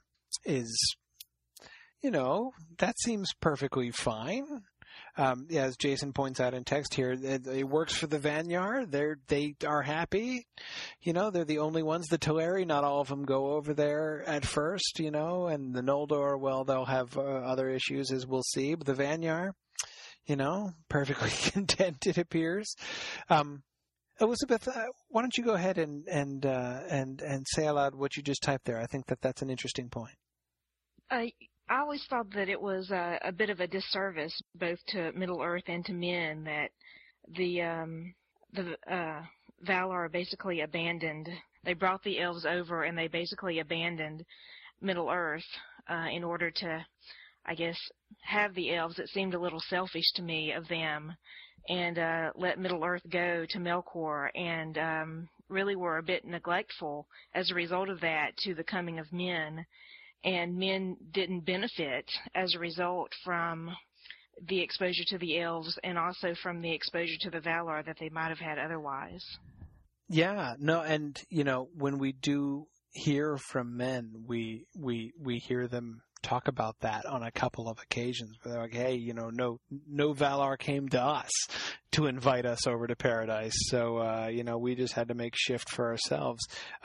Speaker 1: that seems perfectly fine. As Jason points out in text here, it works for the Vanyar. They are happy. They're the only ones. The Teleri, not all of them go over there at first, and the Noldor, well, they'll have other issues, as we'll see. But the Vanyar, perfectly content, it appears. Elizabeth, why don't you go ahead and say aloud what you just typed there? I think that's an interesting point.
Speaker 10: I always thought that it was a bit of a disservice both to Middle-earth and to men that the Valar basically abandoned. They brought the elves over and they basically abandoned Middle-earth in order to, I guess, have the elves. It seemed a little selfish to me of them, and let Middle-earth go to Melkor, and really were a bit neglectful as a result of that to the coming of men. And men didn't benefit as a result from the exposure to the elves and also from the exposure to the Valar that they might have had otherwise.
Speaker 1: Yeah, no, and, when we do hear from men, we hear them talk about that on a couple of occasions where they're like, hey, no Valar came to us to invite us over to paradise. So, we just had to make shift for ourselves.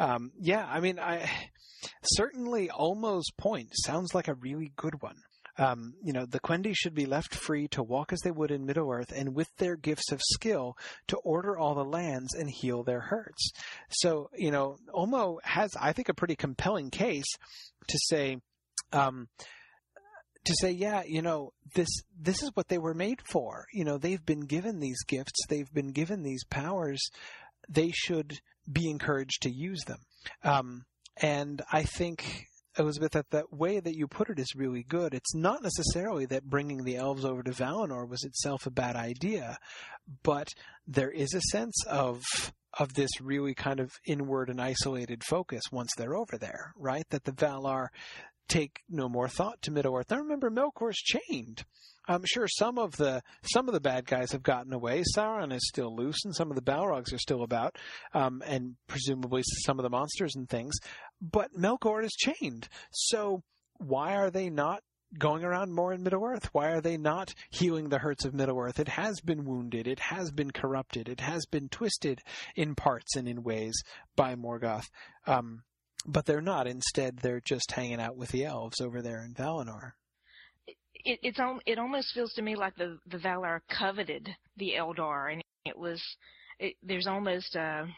Speaker 1: Certainly Ulmo's point sounds like a really good one. The Quendi should be left free to walk as they would in Middle-earth and with their gifts of skill to order all the lands and heal their hurts. So, Ulmo has, I think, a pretty compelling case to say, this is what they were made for. They've been given these gifts. They've been given these powers. They should be encouraged to use them. And I think, Elizabeth, that way that you put it is really good. It's not necessarily that bringing the elves over to Valinor was itself a bad idea, but there is a sense of this really kind of inward and isolated focus once they're over there, right? That the Valar take no more thought to Middle-earth. Now remember, Melkor's chained. I'm sure some of the bad guys have gotten away. Sauron is still loose, and some of the Balrogs are still about, and presumably some of the monsters and things. But Melkor is chained. So why are they not going around more in Middle-earth? Why are they not healing the hurts of Middle-earth? It has been wounded. It has been corrupted. It has been twisted in parts and in ways by Morgoth. But they're not. Instead, they're just hanging out with the elves over there in Valinor.
Speaker 10: It almost feels to me like the Valar coveted the Eldar, and there's almost a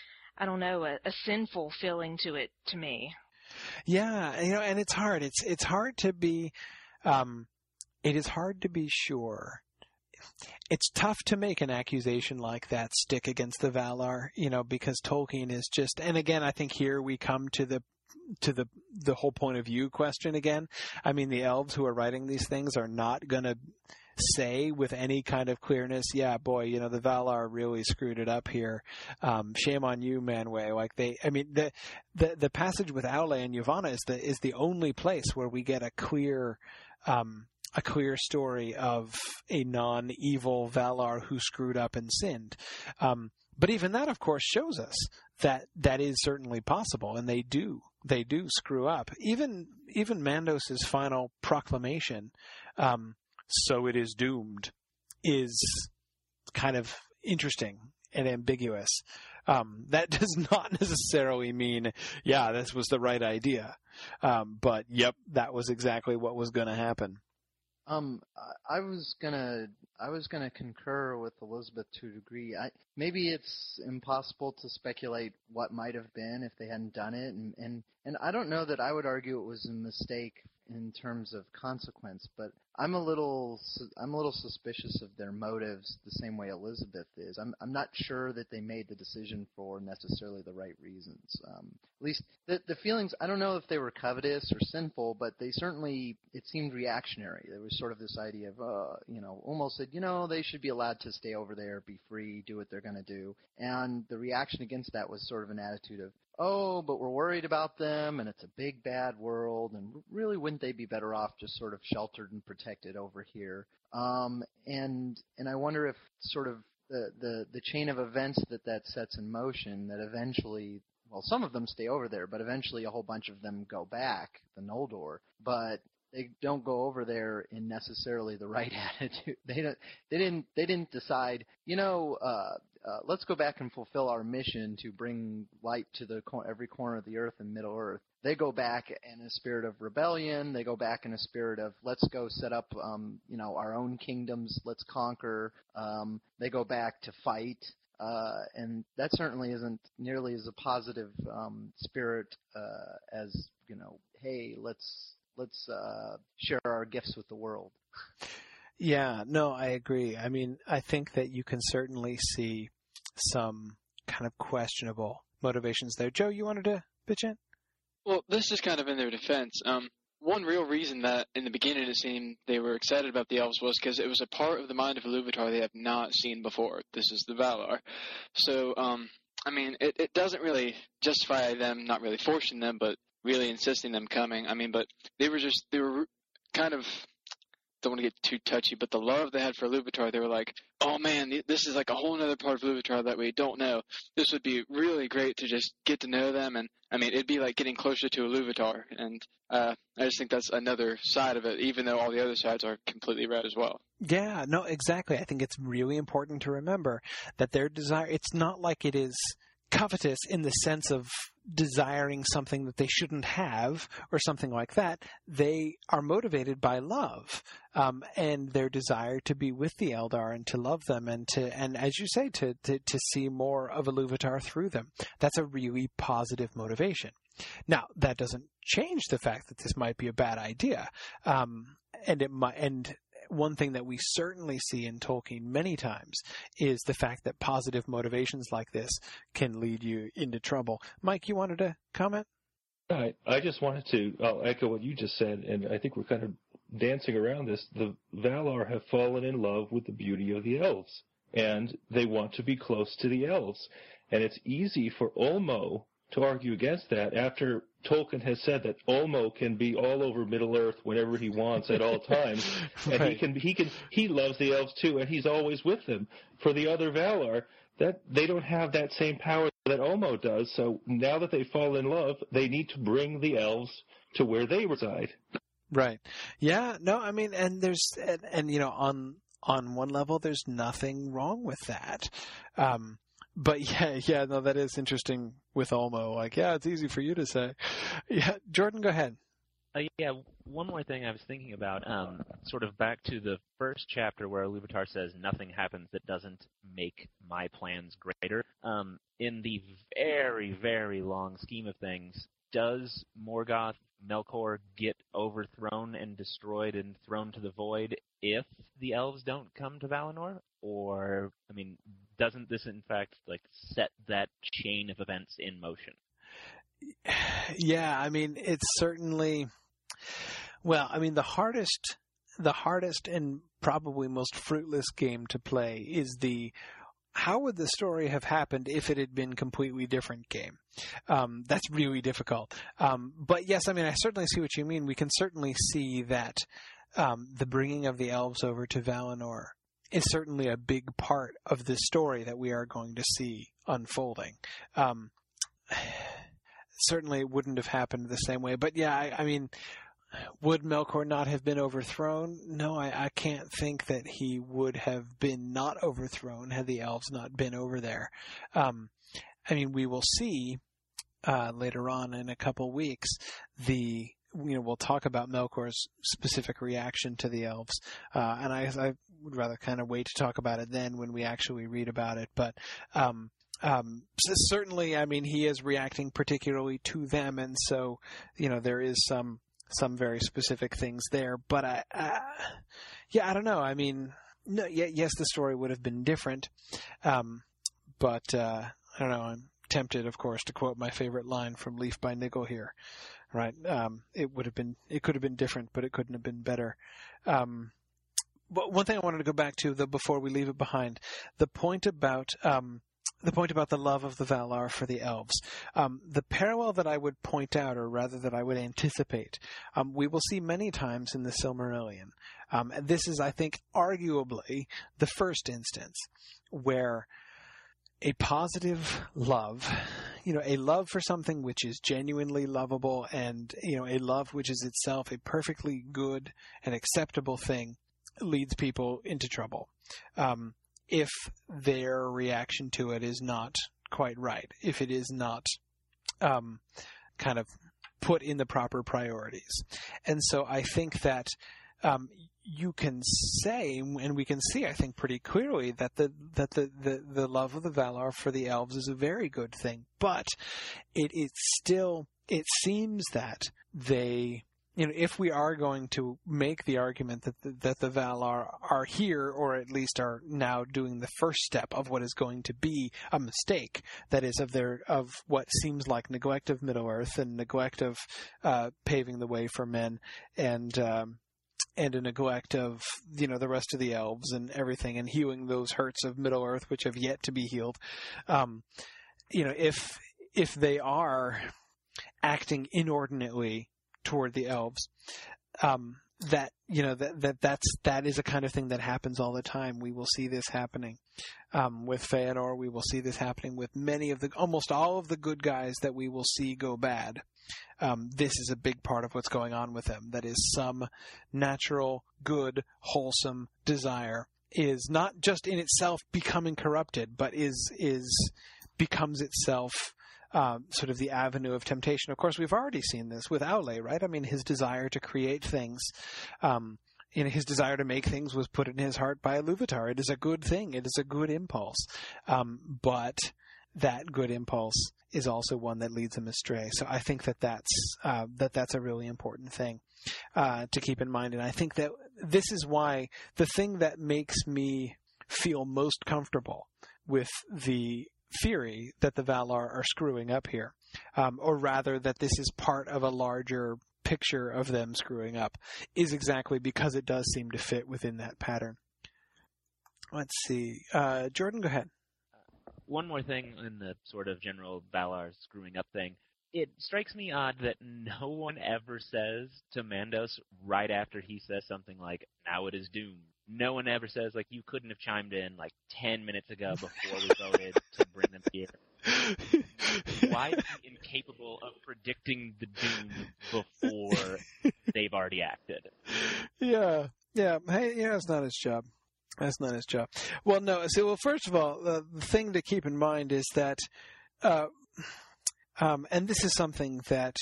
Speaker 10: sinful feeling to it to me.
Speaker 1: Yeah, and it's hard. It's hard to be. It is hard to be sure. It's tough to make an accusation like that stick against the Valar, because Tolkien is just. And again, I think here we come to the whole point of view question again. I mean, the elves who are writing these things are not going to say with any kind of clearness, yeah, boy, the Valar really screwed it up here. Shame on you, Manwë. The passage with Aule and Yavanna is the only place where we get a clear story of a non-evil Valar who screwed up and sinned. But even that, of course, shows us that is certainly possible, and they do screw up. Even Mandos's final proclamation, so it is doomed, is kind of interesting and ambiguous. That does not necessarily mean, yeah, this was the right idea. But yep, that was exactly what was going to happen.
Speaker 8: I was gonna concur with Elizabeth to a degree. Maybe it's impossible to speculate what might have been if they hadn't done it, and I don't know that I would argue it was a mistake in terms of consequence, but I'm a little suspicious of their motives the same way Elizabeth is. I'm not sure that they made the decision for necessarily the right reasons. At least the feelings, I don't know if they were covetous or sinful, but they certainly, it seemed reactionary. There was sort of this idea of, almost said, they should be allowed to stay over there, be free, do what they're going to do. And the reaction against that was sort of an attitude of, oh, but we're worried about them, and it's a big, bad world, and really wouldn't they be better off just sort of sheltered and protected over here? And I wonder if sort of the chain of events that sets in motion, that eventually, well, some of them stay over there, but eventually a whole bunch of them go back, the Noldor, but they don't go over there in necessarily the right attitude. They didn't decide, let's go back and fulfill our mission to bring light to every corner of the earth and Middle Earth. They go back in a spirit of rebellion. They go back in a spirit of let's go set up, our own kingdoms. Let's conquer. They go back to fight. And that certainly isn't nearly as a positive spirit as, hey, let's share our gifts with the world.
Speaker 1: Yeah, no, I agree. I mean, I think that you can certainly see some kind of questionable motivations there. Joe, you wanted to pitch in?
Speaker 2: Well, this is kind of in their defense. One real reason that in the beginning it seemed they were excited about the elves was because it was a part of the mind of Iluvatar they have not seen before. This is the Valar. So, I mean, it doesn't really justify them not really forcing them, but really insisting them coming. I mean, but they were kind of, don't want to get too touchy, but the love they had for Iluvatar, they were like, oh man, this is like a whole other part of Iluvatar that we don't know. This would be really great to just get to know them, and I mean, it'd be like getting closer to Iluvatar, and I just think that's another side of it, even though all the other sides are completely red as well.
Speaker 1: Yeah, no, exactly. I think it's really important to remember that their desire, it's not like it is covetous in the sense of desiring something that they shouldn't have or something like that. They are motivated by love, and their desire to be with the Eldar and to love them and as you say, to see more of Iluvatar through them. That's a really positive motivation. Now, that doesn't change the fact that this might be a bad idea. And one thing that we certainly see in Tolkien many times is the fact that positive motivations like this can lead you into trouble. Mike, you wanted to comment?
Speaker 9: I just wanted to I'll echo what you just said, and I think we're kind of dancing around this. The Valar have fallen in love with the beauty of the elves, and they want to be close to the elves. And it's easy for Ulmo to argue against that after Tolkien has said that Ulmo can be all over Middle-earth whenever he wants at all times, and right. he loves the elves too, and he's always with them. For the other Valar, that they don't have that same power that Ulmo does. So now that they fall in love, they need to bring the elves to where they reside.
Speaker 1: Right. Yeah. No. I mean, and there's and you know, on one level, there's nothing wrong with that. But yeah, no, that is interesting with Ulmo. Like, yeah, it's easy for you to say. Yeah, Jordan, go ahead.
Speaker 12: Yeah, one more thing I was thinking about, sort of back to the first chapter where Iluvatar says, nothing happens that doesn't make my plans greater. In the very, very long scheme of things, does Morgoth, Melkor get overthrown and destroyed and thrown to the void if the elves don't come to Valinor? Or, I mean, doesn't this in fact like set that chain of events in motion?
Speaker 1: Yeah, I mean, it's certainly, well, I mean, the hardest and probably most fruitless game to play is how would the story have happened if it had been completely different game? That's really difficult. But yes, I mean, I certainly see what you mean. We can certainly see that the bringing of the elves over to Valinor is certainly a big part of this story that we are going to see unfolding. Certainly it wouldn't have happened the same way. But yeah, I mean, would Melkor not have been overthrown? No, I can't think that he would have been not overthrown had the elves not been over there. I mean, we will see later on in a couple weeks we'll talk about Melkor's specific reaction to the elves, and I would rather kind of wait to talk about it then when we actually read about it. But certainly, I mean, he is reacting particularly to them, and so there is some very specific things there. But I don't know. I mean, no, yes, the story would have been different, but I don't know. I'm tempted, of course, to quote my favorite line from Leaf by Niggle here. Right. It could have been different, but it couldn't have been better. But one thing I wanted to go back to, before we leave it behind, the point about the love of the Valar for the elves. The parallel that I would point out, or rather that I would anticipate, we will see many times in the Silmarillion. And this is, I think, arguably the first instance where a positive love, a love for something which is genuinely lovable and, a love which is itself a perfectly good and acceptable thing, leads people into trouble. If their reaction to it is not quite right, if it is not kind of put in the proper priorities. And so I think that you can say, and we can see, I think, pretty clearly that the love of the Valar for the elves is a very good thing, but it seems that they if we are going to make the argument that the Valar are here, or at least are now doing the first step of what is going to be a mistake, that is of what seems like neglect of Middle-earth and neglect of paving the way for men, and a neglect of the rest of the elves and everything, and healing those hurts of Middle-earth which have yet to be healed. If they are acting inordinately toward the elves, that is a kind of thing that happens all the time. We will see this happening with Feanor. We will see this happening with almost all of the good guys that we will see go bad. This is a big part of what's going on with them. That is, some natural, good, wholesome desire is not just in itself becoming corrupted, but becomes itself sort of the avenue of temptation. Of course, we've already seen this with Aule, right? I mean, his desire to create things, his desire to make things was put in his heart by Iluvatar. It is a good thing. It is a good impulse. But that good impulse is also one that leads him astray. So I think that's a really important thing to keep in mind. And I think that this is why the thing that makes me feel most comfortable with the theory that the Valar are screwing up here, or rather that this is part of a larger picture of them screwing up, is exactly because it does seem to fit within that pattern. Let's see. Jordan, go ahead.
Speaker 12: One more thing in the sort of general Valar screwing up thing. It strikes me odd that no one ever says to Mandos right after he says something like, "Now it is doomed." No one ever says, like, you couldn't have chimed in, 10 minutes ago before we voted to bring them here. Why is he incapable of predicting the doom before they've already acted?
Speaker 1: Yeah. Hey, it's not his job. That's not his job. Well, no. So, first of all, the thing to keep in mind is that, and this is something that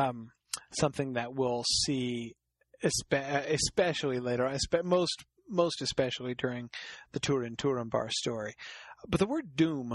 Speaker 1: we'll see, especially later, most especially during the Turin Turambar story. But the word doom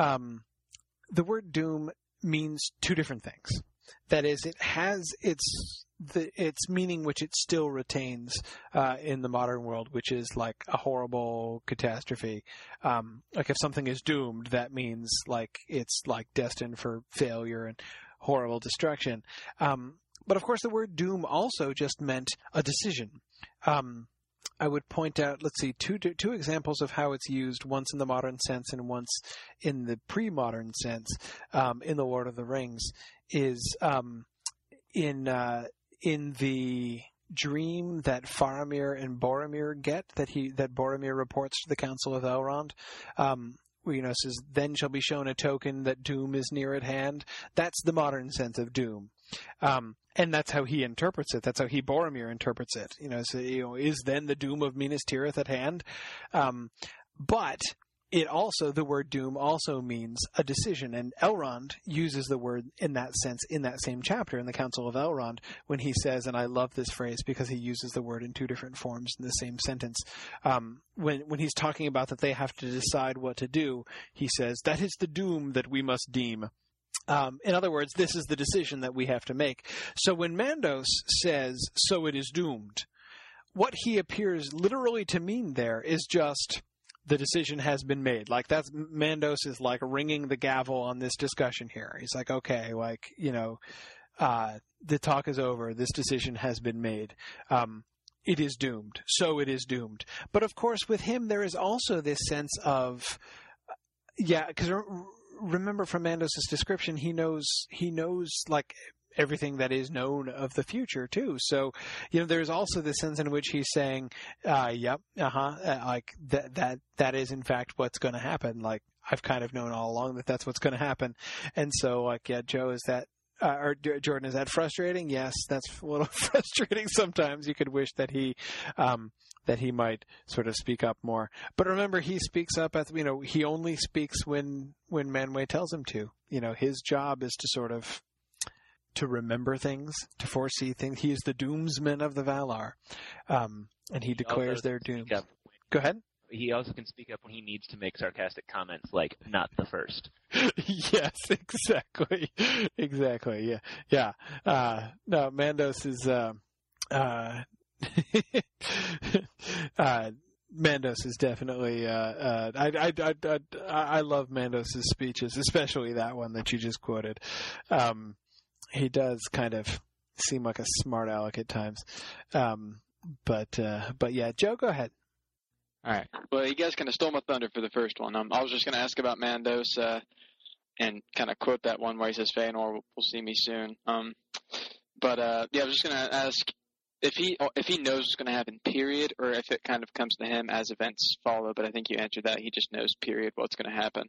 Speaker 1: means two different things. That is, it has its meaning, which it still retains in the modern world, which is like a horrible catastrophe. Like if something is doomed, that means like it's like destined for failure and horrible destruction. But of course, the word doom also just meant a decision. I would point out, let's see, two examples of how it's used, once in the modern sense and once in the pre-modern sense, in the Lord of the Rings, is in the dream that Faramir and Boromir get, that Boromir reports to the Council of Elrond, where says, "Then shall be shown a token that doom is near at hand." That's the modern sense of doom. And that's how he interprets it. That's how Boromir interprets it. Is then the doom of Minas Tirith at hand? But the word doom also means a decision. And Elrond uses the word in that sense in that same chapter in the Council of Elrond when he says, and I love this phrase because he uses the word in two different forms in the same sentence. When he's talking about that they have to decide what to do, he says, "That is the doom that we must deem." In other words, this is the decision that we have to make. So when Mandos says, "So it is doomed," what he appears literally to mean there is just the decision has been made. Like Mandos is like ringing the gavel on this discussion here. He's like, okay, the talk is over. This decision has been made. It is doomed. So it is doomed. But of course, with him, there is also this sense of, because remember from Mandos' description, he knows like everything that is known of the future too. So, there's also the sense in which he's saying, like that is in fact what's going to happen. Like I've kind of known all along that that's what's going to happen. And so Joe, is that, or Jordan, is that frustrating? Yes, that's a little frustrating sometimes. You could wish that he might sort of speak up more. But remember, he speaks up he only speaks when Manwë tells him to. His job is to sort of to remember things, to foresee things. He is the doomsman of the Valar. And he declares their doom. Go ahead.
Speaker 12: He also can speak up when he needs to make sarcastic comments like, "Not the first."
Speaker 1: Yes, exactly. Yeah. No, Mandos is, Mandos is definitely. I love Mandos's speeches, especially that one that you just quoted. He does kind of seem like a smart aleck at times. But yeah, Joe, go ahead.
Speaker 2: All right. Well, you guys kind of stole my thunder for the first one. I was just going to ask about Mandos and kind of quote that one where he says, "Feanor will see me soon." But I was just going to ask if he knows what's going to happen, period, or if it kind of comes to him as events follow. But I think you answered that. He just knows, period, what's going to happen.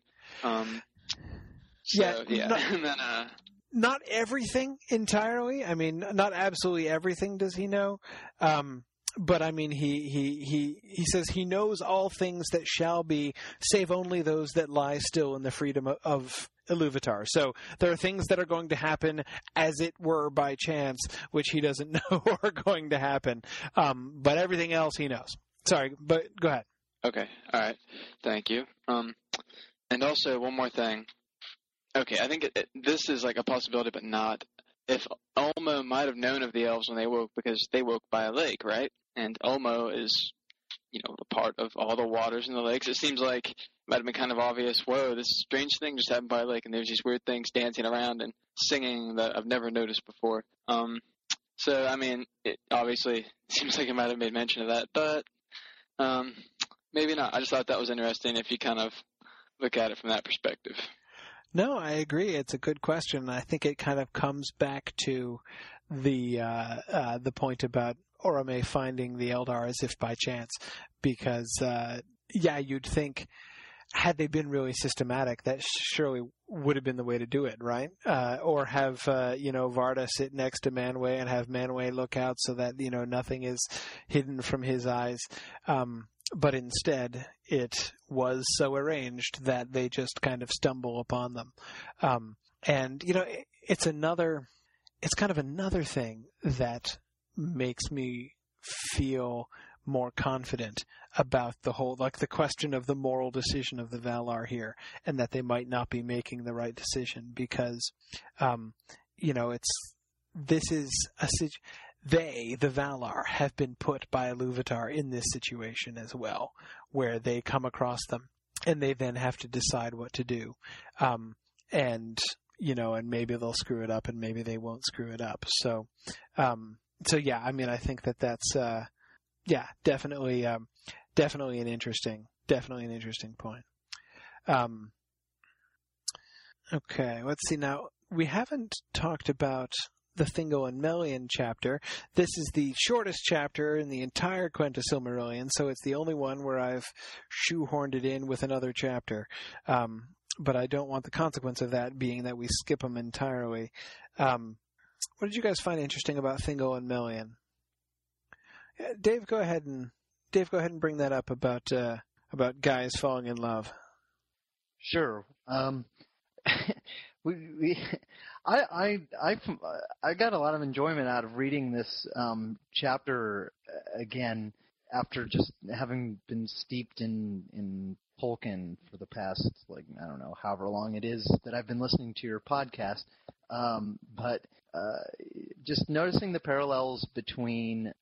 Speaker 2: And then,
Speaker 1: not everything entirely. I mean, not absolutely everything does he know. But I mean, he says he knows all things that shall be, save only those that lie still in the freedom of Iluvatar. So there are things that are going to happen as it were by chance, which he doesn't know are going to happen. But everything else he knows. Sorry, but go ahead.
Speaker 2: Okay. All right. Thank you. And also one more thing. Okay, I think this is like a possibility, but not. If Ulmo might have known of the elves when they woke, because they woke by a lake, right? And Ulmo is, a part of all the waters in the lakes. It seems like it might have been kind of obvious, whoa, this strange thing just happened by a lake, and there's these weird things dancing around and singing that I've never noticed before. So, I mean, it obviously seems like it might have made mention of that, but maybe not. I just thought that was interesting if you kind of look at it from that perspective.
Speaker 1: No, I agree. It's a good question. I think it kind of comes back to the point about Orome finding the Eldar as if by chance, because you'd think had they been really systematic, that surely would have been the way to do it, right? Or have Varda sit next to Manwë and have Manwë look out so that nothing is hidden from his eyes. But instead, it was so arranged that they just kind of stumble upon them. And it's kind of another thing that makes me feel more confident about the whole, like the question of the moral decision of the Valar here, and that they might not be making the right decision because, they, the Valar, have been put by Iluvatar in this situation as well, where they come across them and they then have to decide what to do. And maybe they'll screw it up and maybe they won't screw it up. So yeah, I mean, I think that's, definitely an interesting point. Okay, let's see now. We haven't talked about the Thingol and Melian chapter. This is the shortest chapter in the entire Quenta Silmarillion, so it's the only one where I've shoehorned it in with another chapter. But I don't want the consequence of that being that we skip them entirely. What did you guys find interesting about Thingol and Melian? Dave, go ahead and bring that up about guys falling in love.
Speaker 8: Sure. I got a lot of enjoyment out of reading this chapter again after just having been steeped in Tolkien for the past, I don't know, however long it is that I've been listening to your podcast. But just noticing the parallels between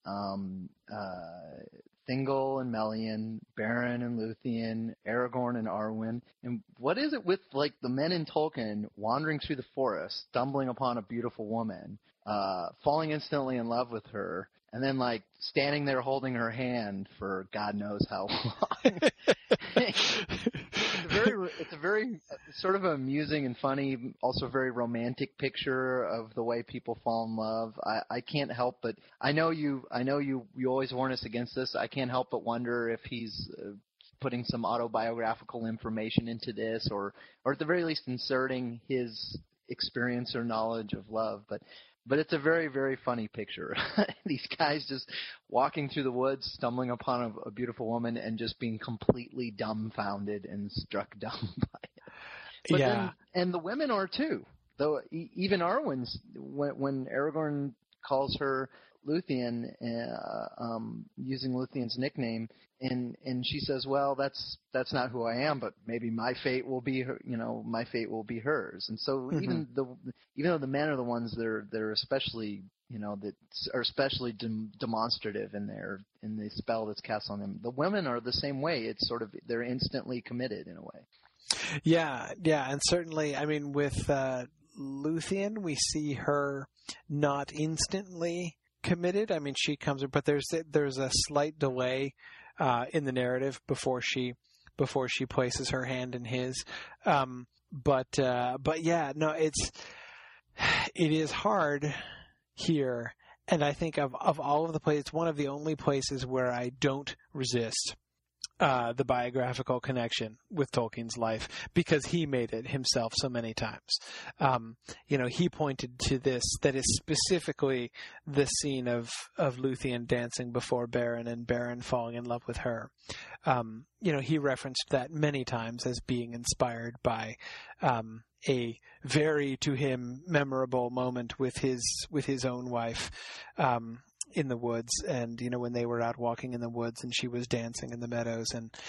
Speaker 8: Thingol and Melian, Beren and Luthien, Aragorn and Arwen, and what is it with the men in Tolkien wandering through the forest, stumbling upon a beautiful woman, falling instantly in love with her, and then standing there holding her hand for God knows how long. It's a very sort of amusing and funny, also very romantic picture of the way people fall in love. I can't help but I know you always warn us against this. I can't help but wonder if he's putting some autobiographical information into this, or at the very least inserting his experience or knowledge of love. But it's a very, very funny picture. These guys just walking through the woods, stumbling upon a beautiful woman, and just being completely dumbfounded and struck dumb by it. But
Speaker 1: yeah.
Speaker 8: And the women are too. Though even Arwen's, when Aragorn calls her Luthien, using Luthien's nickname, and she says, "Well, that's not who I am, but maybe my fate will be her. My fate will be hers." And so even though the men are the ones that are especially that are especially demonstrative in the spell that's cast on them. The women are the same way. It's sort of, they're instantly committed in a way.
Speaker 1: Yeah, and certainly, I mean, with Luthien, we see her not instantly committed. I mean, she comes, but there's a slight delay in the narrative before she places her hand in his. But yeah, no, it is hard here, and I think of all of the places, it's one of the only places where I don't resist the biographical connection with Tolkien's life, because he made it himself so many times. He pointed to this, that is specifically the scene of Luthien dancing before Beren and Beren falling in love with her. He referenced that many times as being inspired by a very, to him, memorable moment with his own wife in the woods, and when they were out walking in the woods and she was dancing in the meadows,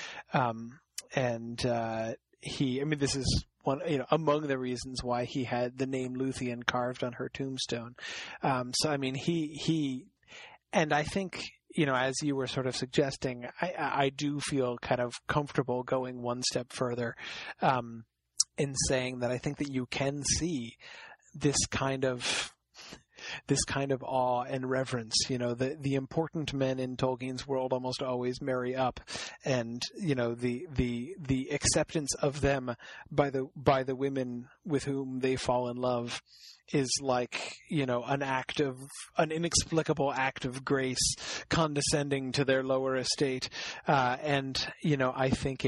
Speaker 1: this is one, among the reasons why he had the name Luthien carved on her tombstone. So I mean, he and I think, as you were sort of suggesting, I do feel kind of comfortable going one step further in saying that I think that you can see this kind of awe and reverence. The important men in Tolkien's world almost always marry up, and the acceptance of them by the women with whom they fall in love is like an inexplicable act of grace, condescending to their lower estate, and I think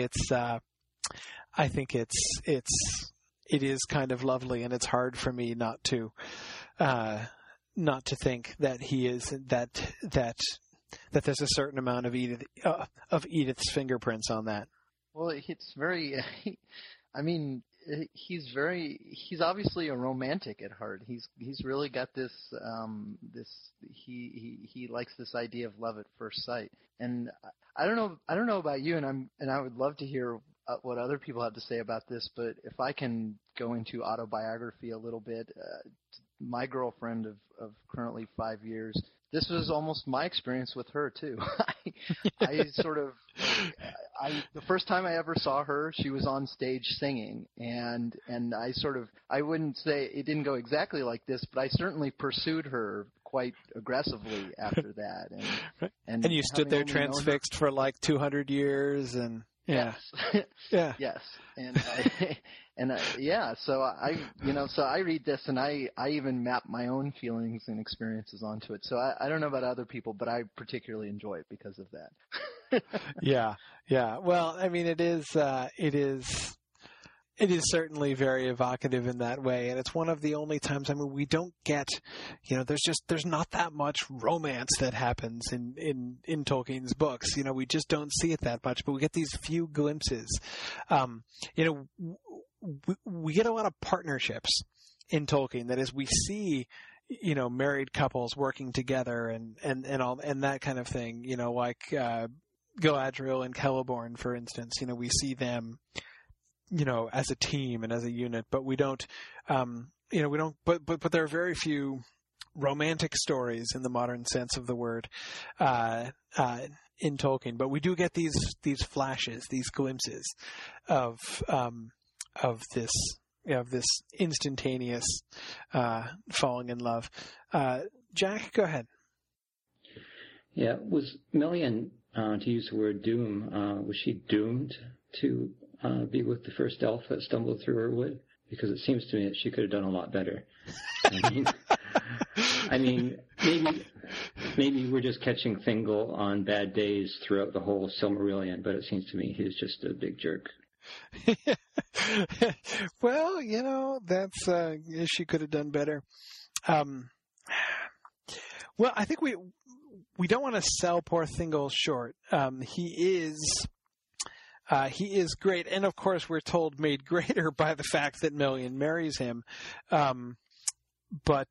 Speaker 1: it is kind of lovely, and it's hard for me not to think that he is that there's a certain amount of Edith's fingerprints on that.
Speaker 8: Well, it's very. I mean, he's obviously a romantic at heart. He's really got this. He likes this idea of love at first sight. And I don't know about you, and I would love to hear what other people have to say about this. But if I can go into autobiography a little bit. My girlfriend of currently 5 years, this was almost my experience with her too. The first time I ever saw her, she was on stage singing, and I wouldn't say it didn't go exactly like this, but I certainly pursued her quite aggressively after that. And
Speaker 1: you stood there transfixed for like 200 years, and yeah.
Speaker 8: Yes.
Speaker 1: Yeah.
Speaker 8: Yes. So I read this, and I even map my own feelings and experiences onto it. So I don't know about other people, but I particularly enjoy it because of that.
Speaker 1: Yeah. Well, I mean, it is certainly very evocative in that way, and it's one of the only times, I mean, we don't get, there's not that much romance that happens in Tolkien's books. We just don't see it that much, but we get these few glimpses. We get a lot of partnerships in Tolkien. That is, we see, married couples working together and all, and that kind of thing, like Galadriel and Celeborn, for instance. We see them, as a team and as a unit, but we don't, but there are very few romantic stories in the modern sense of the word, in Tolkien. But we do get these flashes, these glimpses of this instantaneous, falling in love. Jack, go ahead.
Speaker 13: Yeah. Was Melian, to use the word doom, was she doomed to be with the first elf that stumbled through her wood? Because it seems to me that she could have done a lot better. I mean, maybe we're just catching Thingol on bad days throughout the whole Silmarillion, but it seems to me he's just a big jerk.
Speaker 1: Well, that's she could have done better. Well, I think we don't want to sell poor Thingol short. He is great, and of course we're told made greater by the fact that Melian marries him. But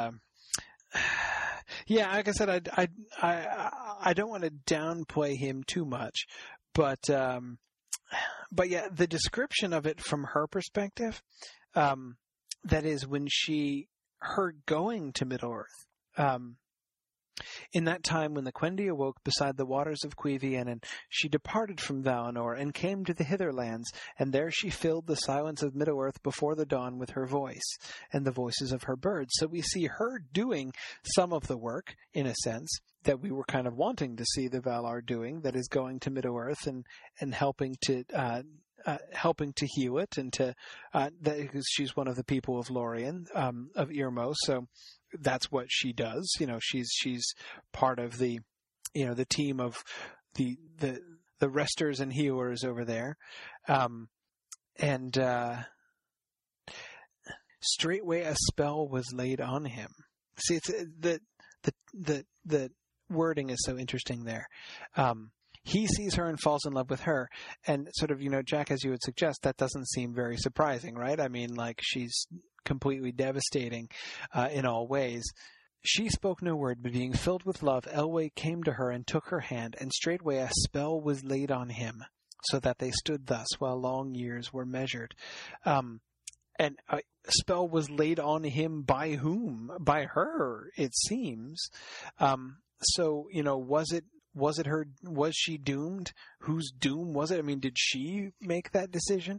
Speaker 1: yeah, like I said, I don't want to downplay him too much, but yeah, the description of it from her perspective, that is when her going to Middle-earth, In that time when the Quendi awoke beside the waters of Cuiviénen, she departed from Valinor and came to the Hitherlands, and there she filled the silence of Middle-earth before the dawn with her voice, and the voices of her birds. So we see her doing some of the work, in a sense, that we were kind of wanting to see the Valar doing, that is going to Middle-earth and helping to heal it, and because she's one of the people of Lorien, of Irmo, so that's what she does. She's part of the team of the resters and healers over there, and straightway a spell was laid on him. See, it's the wording is so interesting there. He sees her and falls in love with her. And sort of, Jack, as you would suggest, that doesn't seem very surprising, right? I mean, like, she's completely devastating in all ways. She spoke no word, but being filled with love, Elwë came to her and took her hand, and straightway a spell was laid on him, so that they stood thus while long years were measured. And a spell was laid on him by whom? By her, it seems. So, was it her? Was she doomed? Whose doom was it? I mean, did she make that decision?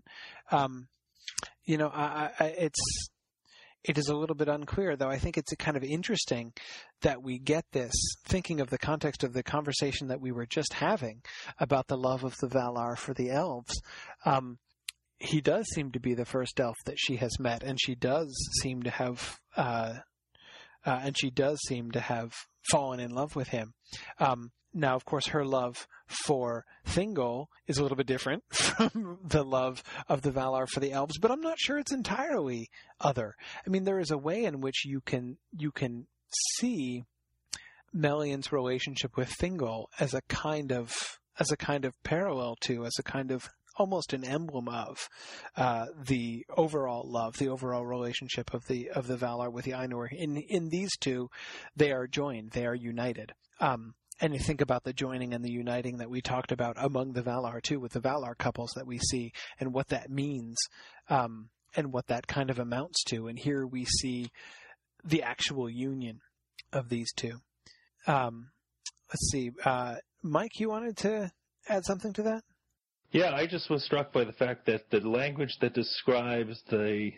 Speaker 1: It is a little bit unclear, though I think it's kind of interesting that we get this, thinking of the context of the conversation that we were just having about the love of the Valar for the elves. He does seem to be the first elf that she has met, and she does seem to have fallen in love with him. Now, of course, her love for Thingol is a little bit different from the love of the Valar for the elves, but I'm not sure it's entirely other. I mean, there is a way in which you can see Melian's relationship with Thingol as a kind of parallel to, as a kind of almost an emblem of the overall love, the overall relationship of the Valar with the Ainur. In these two, they are joined, they are united. And you think about the joining and the uniting that we talked about among the Valar too, with the Valar couples that we see, and what that means, and what that kind of amounts to. And here we see the actual union of these two. Let's see, Mike, you wanted to add something to that?
Speaker 9: Yeah, I just was struck by the fact that the language that describes the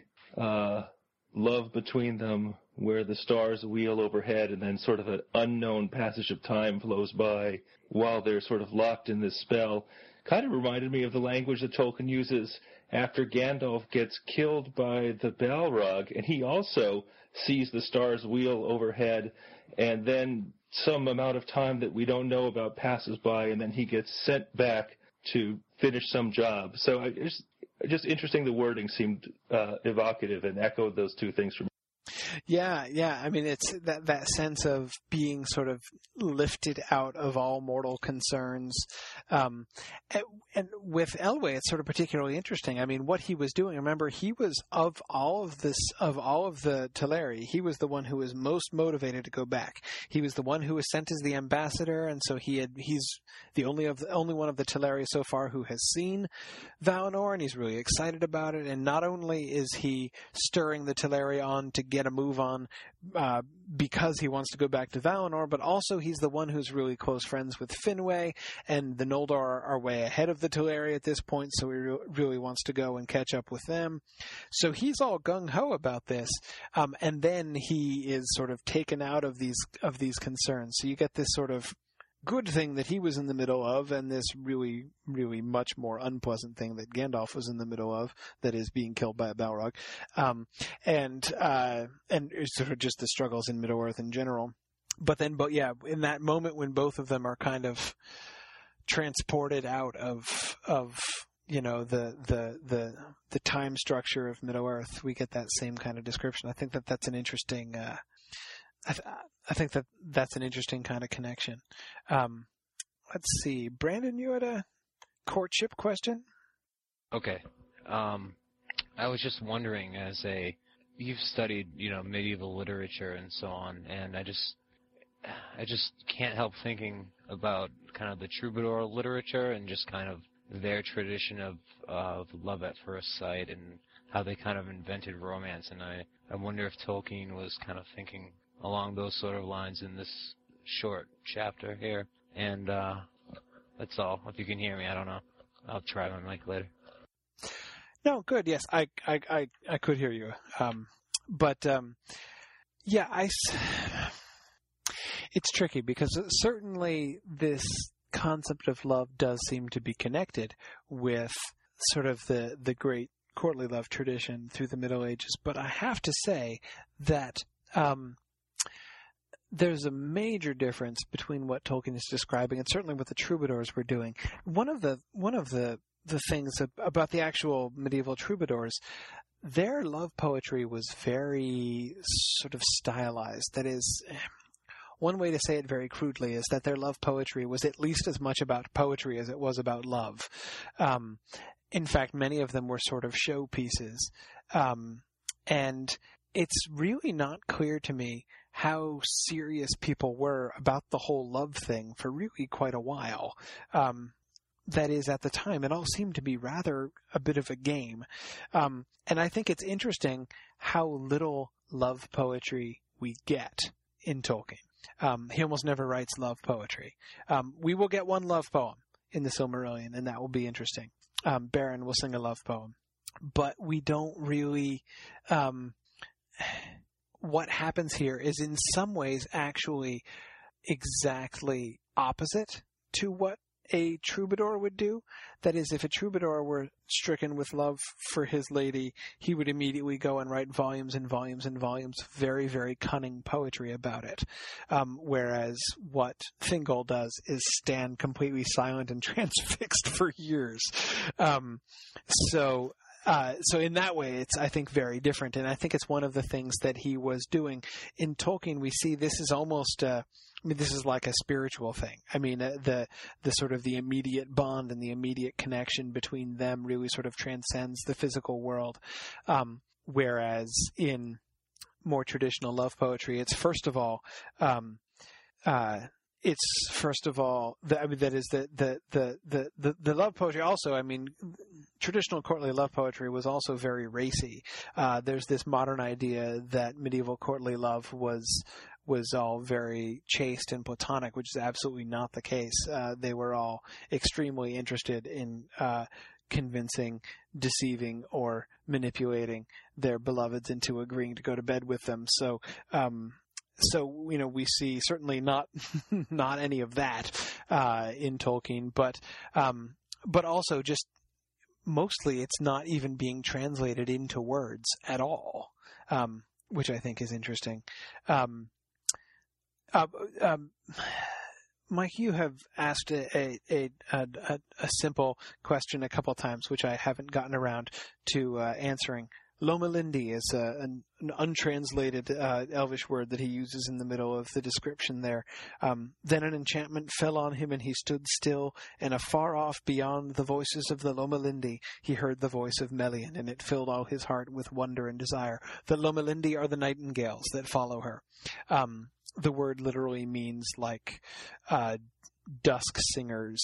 Speaker 9: love between them, where the stars wheel overhead and then sort of an unknown passage of time flows by while they're sort of locked in this spell, kind of reminded me of the language that Tolkien uses after Gandalf gets killed by the Balrog, and he also sees the stars wheel overhead, and then some amount of time that we don't know about passes by, and then he gets sent back to finish some job. So it's just interesting. The wording seemed evocative and echoed those two things for me.
Speaker 1: Yeah. I mean, it's that sense of being sort of lifted out of all mortal concerns. And with Elwë, it's sort of particularly interesting. I mean, what he was doing, remember, he was of all of the Teleri, he was the one who was most motivated to go back. He was the one who was sent as the ambassador, and so he's the only one of the Teleri so far who has seen Valinor, and he's really excited about it. And not only is he stirring the Teleri on to get a move on because he wants to go back to Valinor, but also he's the one who's really close friends with Finwë, and the Noldor are way ahead of the Teleri at this point, so he really wants to go and catch up with them. So he's all gung-ho about this, and then he is sort of taken out of these concerns. So you get this sort of good thing that he was in the middle of, and this really, really much more unpleasant thing that Gandalf was in the middle of, that is being killed by a Balrog, and sort of just the struggles in Middle-earth in general. But in that moment when both of them are kind of transported out of the time structure of Middle-earth, we get that same kind of description. I think that's an interesting. I think that's an interesting kind of connection. Let's see, Brandon, you had a courtship question?
Speaker 14: Okay. I was just wondering, you've studied, medieval literature and so on, and I just can't help thinking about kind of the troubadour literature and just kind of their tradition of love at first sight and how they kind of invented romance. And I wonder if Tolkien was kind of thinking along those sort of lines in this short chapter here. And that's all. If you can hear me, I don't know. I'll try my mic later.
Speaker 1: No, good. Yes, I could hear you. It's tricky because certainly this concept of love does seem to be connected with sort of the great courtly love tradition through the Middle Ages. But I have to say that there's a major difference between what Tolkien is describing and certainly what the troubadours were doing. One of the things about the actual medieval troubadours, their love poetry was very sort of stylized. That is, one way to say it very crudely is that their love poetry was at least as much about poetry as it was about love. In fact, many of them were sort of show pieces. And it's really not clear to me how serious people were about the whole love thing for really quite a while. That is, at the time, it all seemed to be rather a bit of a game. And I think it's interesting how little love poetry we get in Tolkien. He almost never writes love poetry. We will get one love poem in the Silmarillion, and that will be interesting. Beren will sing a love poem. But we don't really... what happens here is in some ways actually exactly opposite to what a troubadour would do. That is, if a troubadour were stricken with love for his lady, he would immediately go and write volumes and volumes and volumes of very, very cunning poetry about it. Whereas what Thingol does is stand completely silent and transfixed for years. So in that way, it's, I think, very different. And I think it's one of the things that he was doing. In Tolkien, we see this is almost, this is like a spiritual thing. I mean, the sort of the immediate bond and the immediate connection between them really sort of transcends the physical world. Whereas in more traditional love poetry, it's first of all, the love poetry also, I mean, traditional courtly love poetry was also very racy. There's this modern idea that medieval courtly love was all very chaste and platonic, which is absolutely not the case. They were all extremely interested in convincing, deceiving, or manipulating their beloveds into agreeing to go to bed with them. So, we see certainly not any of that in Tolkien, but also just mostly it's not even being translated into words at all, which I think is interesting. Mike, you have asked a simple question a couple times, which I haven't gotten around to answering. Lomelindi is an untranslated Elvish word that he uses in the middle of the description there. Then an enchantment fell on him, and he stood still, and afar off beyond the voices of the Lomelindi, he heard the voice of Melian, and it filled all his heart with wonder and desire. The Lomelindi are the nightingales that follow her. The word literally means like dusk singers.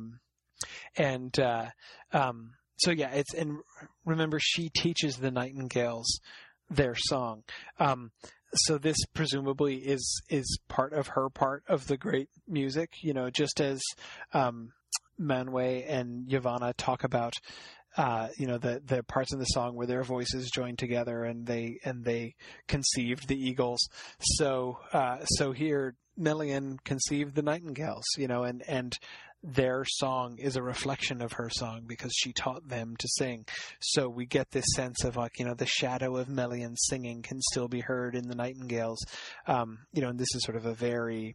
Speaker 1: So yeah, and remember, she teaches the nightingales their song. So this presumably is part of her part of the great music, just as Manwë and Yavanna talk about the parts of the song where their voices joined together and they conceived the eagles. So here Melian conceived the nightingales, and their song is a reflection of her song because she taught them to sing. So we get this sense of the shadow of Melian singing can still be heard in the nightingales. And this is sort of a very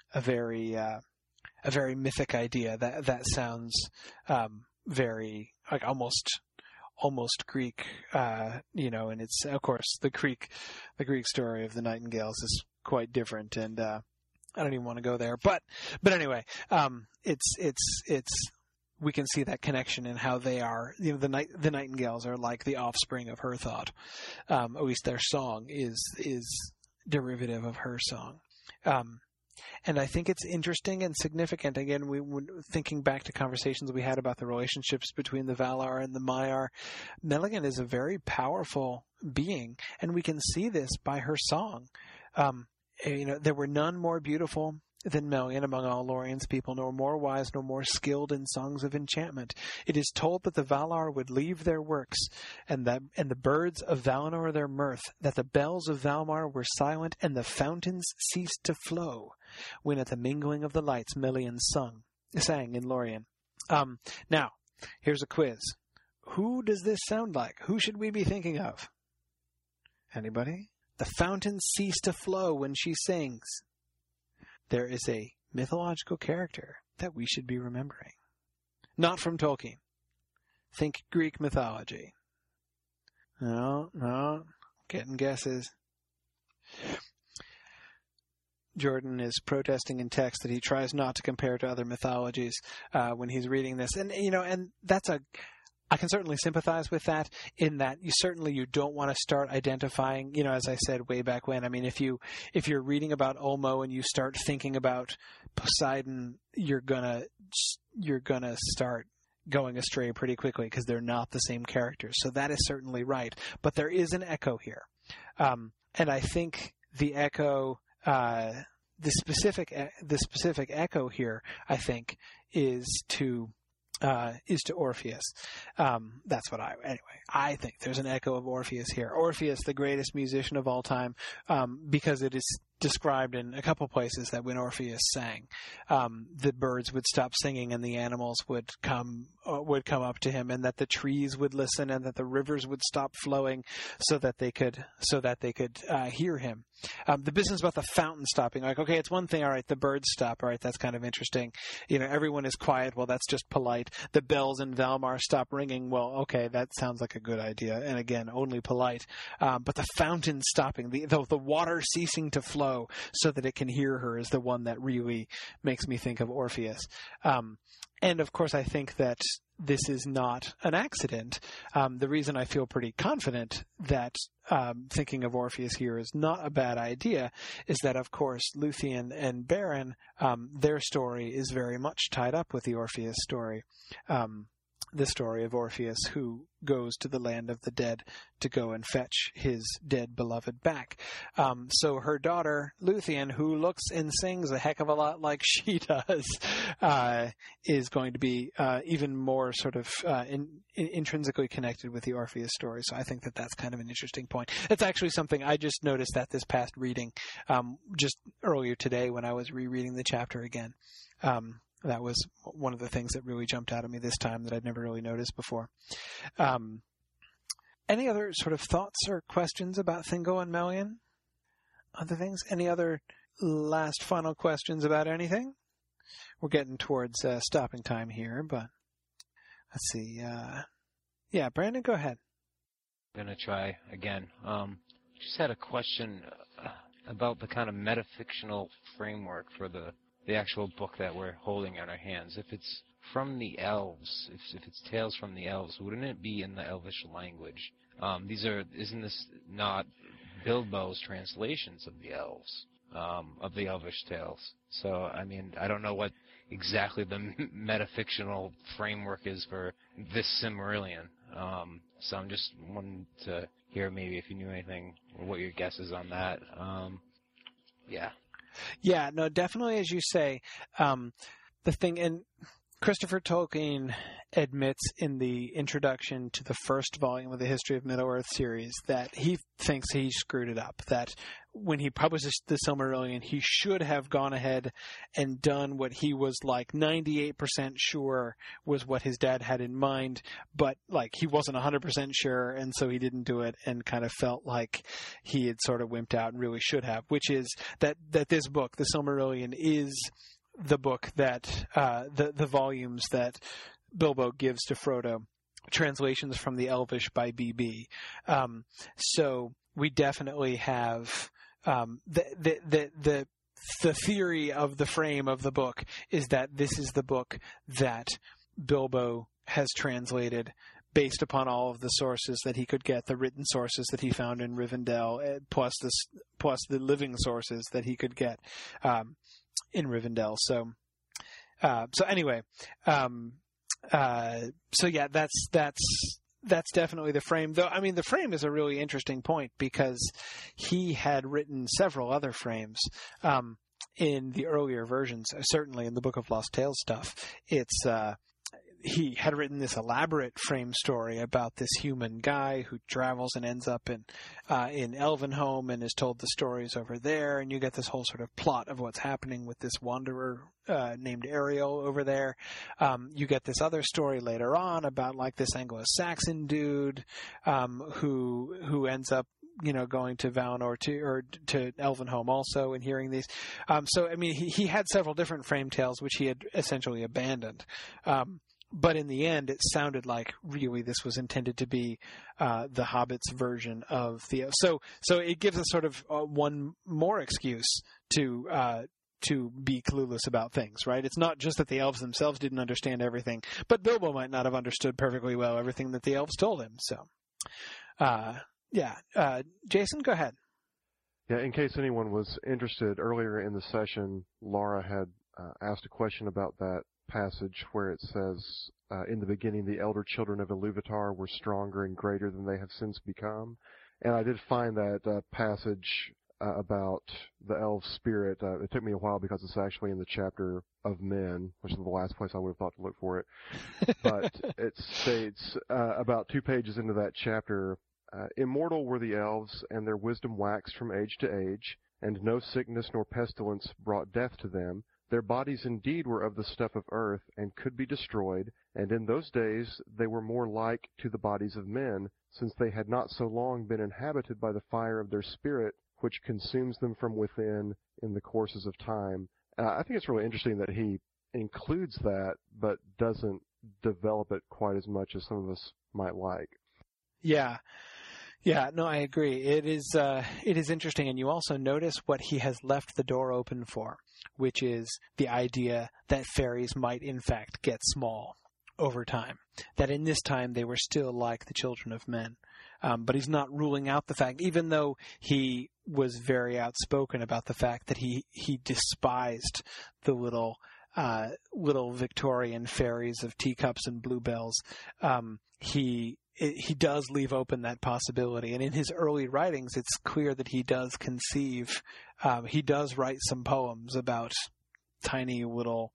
Speaker 1: mythic idea that sounds very like almost Greek, and it's, of course, the Greek story of the nightingales is quite different, and I don't even want to go there, but anyway, it's we can see that connection in how they are, the nightingales are like the offspring of her thought. At least their song is derivative of her song. And I think it's interesting and significant. Again, thinking back to conversations we had about the relationships between the Valar and the Maiar, Melian is a very powerful being, and we can see this by her song. there were none more beautiful than Melian among all Lorien's people, nor more wise, nor more skilled in songs of enchantment. It is told that the Valar would leave their works, and the birds of Valinor their mirth, that the bells of Valmar were silent, and the fountains ceased to flow, when at the mingling of the lights Melian sang in Lorien. Now, here's a quiz. Who does this sound like? Who should we be thinking of? Anybody? The fountains cease to flow when she sings. There is a mythological character that we should be remembering. Not from Tolkien. Think Greek mythology. No. Getting guesses. Jordan is protesting in text that he tries not to compare to other mythologies when he's reading this. And that's I can certainly sympathize with that, in that you don't want to start identifying, as I said way back when. I mean, if you're reading about Ulmo and you start thinking about Poseidon, you're gonna start going astray pretty quickly, because they're not the same characters. So that is certainly right. But there is an echo here. And I think the echo, the specific echo here, I think, is to Orpheus. That's what I think there's an echo of Orpheus here. Orpheus, the greatest musician of all time, because it is described in a couple places that when Orpheus sang, the birds would stop singing and the animals would come up to him, and that the trees would listen, and that the rivers would stop flowing so that they could hear him. The business about the fountain stopping, like, okay, it's one thing, all right, the birds stop, all right, that's kind of interesting. Everyone is quiet, well, that's just polite. The bells in Valmar stop ringing, well, okay, that sounds like a good idea, and again, only polite. But the fountain stopping, the water ceasing to flow so that it can hear her, is the one that really makes me think of Orpheus. And of course, I think that this is not an accident. The reason I feel pretty confident that thinking of Orpheus here is not a bad idea is that, of course, Luthien and Beren, their story is very much tied up with the Orpheus story. The story of Orpheus, who goes to the land of the dead to go and fetch his dead beloved back. So her daughter, Luthien, who looks and sings a heck of a lot like she does, is going to be even more sort of intrinsically connected with the Orpheus story. So I think that that's kind of an interesting point. It's actually something I just noticed that this past reading, just earlier today when I was rereading the chapter again. That was one of the things that really jumped out at me this time that I'd never really noticed before. Any other sort of thoughts or questions about Thingol and Melian? Other things? Any other last final questions about anything? We're getting towards stopping time here, but let's see. Yeah, Brandon, go ahead.
Speaker 14: I'm going to try again. Just had a question about the kind of metafictional framework for the actual book that we're holding in our hands. If it's from the elves, if it's tales from the elves, wouldn't it be in the elvish language? Isn't this not Bilbo's translations of the elves, of the elvish tales? So, I mean, I don't know what exactly the metafictional framework is for this Silmarillion. So I'm just wanting to hear maybe if you knew anything, or what your guess is on that. Yeah.
Speaker 1: Yeah, no, definitely, as you say, the thing, and Christopher Tolkien admits in the introduction to the first volume of the History of Middle-earth series that he thinks he screwed it up, that when he published the Silmarillion, he should have gone ahead and done what he was like 98% sure was what his dad had in mind, but like he wasn't 100% sure, and so he didn't do it, and kind of felt like he had sort of wimped out and really should have, which is that this book, the Silmarillion, is the book that the volumes that Bilbo gives to Frodo, translations from the Elvish by B.B. So we definitely have the theory of the frame of the book is that this is the book that Bilbo has translated based upon all of the sources that he could get, the written sources that he found in Rivendell, plus the living sources that he could get in Rivendell. So anyway, so yeah, that's that's definitely the frame. Though, I mean, the frame is a really interesting point because he had written several other frames in the earlier versions. Certainly in the Book of Lost Tales stuff, it's he had written this elaborate frame story about this human guy who travels and ends up in Elvenhome and is told the stories over there, and you get this whole sort of plot of what's happening with this wanderer named Ariel over there. You get this other story later on about like this Anglo-Saxon dude who ends up going to Valinor to Elvenhome also, and hearing these. So I mean, he had several different frame tales which he had essentially abandoned. But in the end, it sounded like really this was intended to be the Hobbit's version of the. So it gives us sort of one more excuse to be clueless about things, right? It's not just that the elves themselves didn't understand everything, but Bilbo might not have understood perfectly well everything that the elves told him. So, Jason, go ahead.
Speaker 7: Yeah, in case anyone was interested, earlier in the session, Laura had asked a question about that passage where it says, in the beginning, the elder children of Iluvatar were stronger and greater than they have since become. And I did find that passage about the elf spirit. It took me a while because it's actually in the chapter of men, which is the last place I would have thought to look for it. But it states about 2 pages into that chapter, immortal were the elves, and their wisdom waxed from age to age, and no sickness nor pestilence brought death to them. Their bodies indeed were of the stuff of earth, and could be destroyed, and in those days they were more like to the bodies of men, since they had not so long been inhabited by the fire of their spirit, which consumes them from within in the courses of time. I think it's really interesting that he includes that, but doesn't develop it quite as much as some of us might like.
Speaker 1: Yeah, no, I agree. It is interesting, and you also notice what he has left the door open for, which is the idea that fairies might in fact get small over time. That in this time they were still like the children of men. But he's not ruling out the fact, even though he was very outspoken about the fact that he despised the little Victorian fairies of teacups and bluebells. He does leave open that possibility. And in his early writings, it's clear that he does conceive, he does write some poems about tiny little,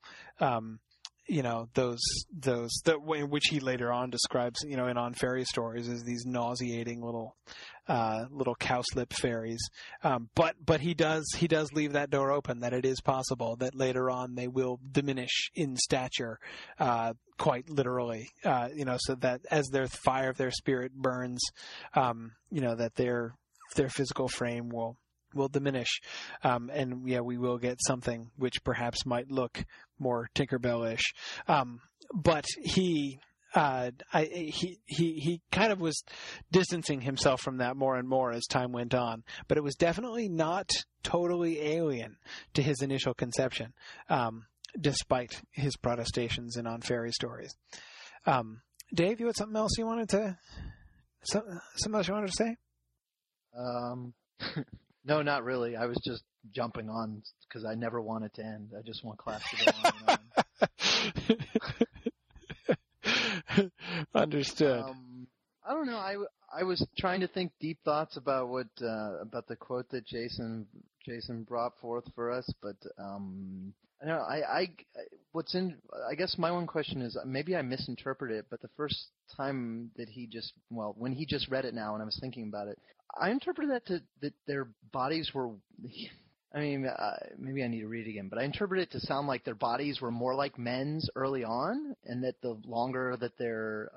Speaker 1: which he later on describes, in On Fairy Stories as these nauseating little cowslip fairies. But he does leave that door open, that it is possible that later on they will diminish in stature, quite literally, so that as their fire of their spirit burns, that their physical frame will diminish, and we will get something which perhaps might look more Tinkerbell-ish. But he kind of was distancing himself from that more and more as time went on. But it was definitely not totally alien to his initial conception, despite his protestations in On Fairy Stories. Dave, you had something else you wanted to say?
Speaker 8: No, not really. I was just jumping on because I never want it to end. I just want class to go on and on.
Speaker 1: Understood.
Speaker 8: I don't know. I was trying to think deep thoughts about what about the quote that Jason brought forth for us, but I don't know. I guess my one question is maybe I misinterpreted it, but the first time that when he just read it now and I was thinking about it, I interpreted that their bodies were. I mean, maybe I need to read it again, but I interpreted it to sound like their bodies were more like men's early on, and that the longer that their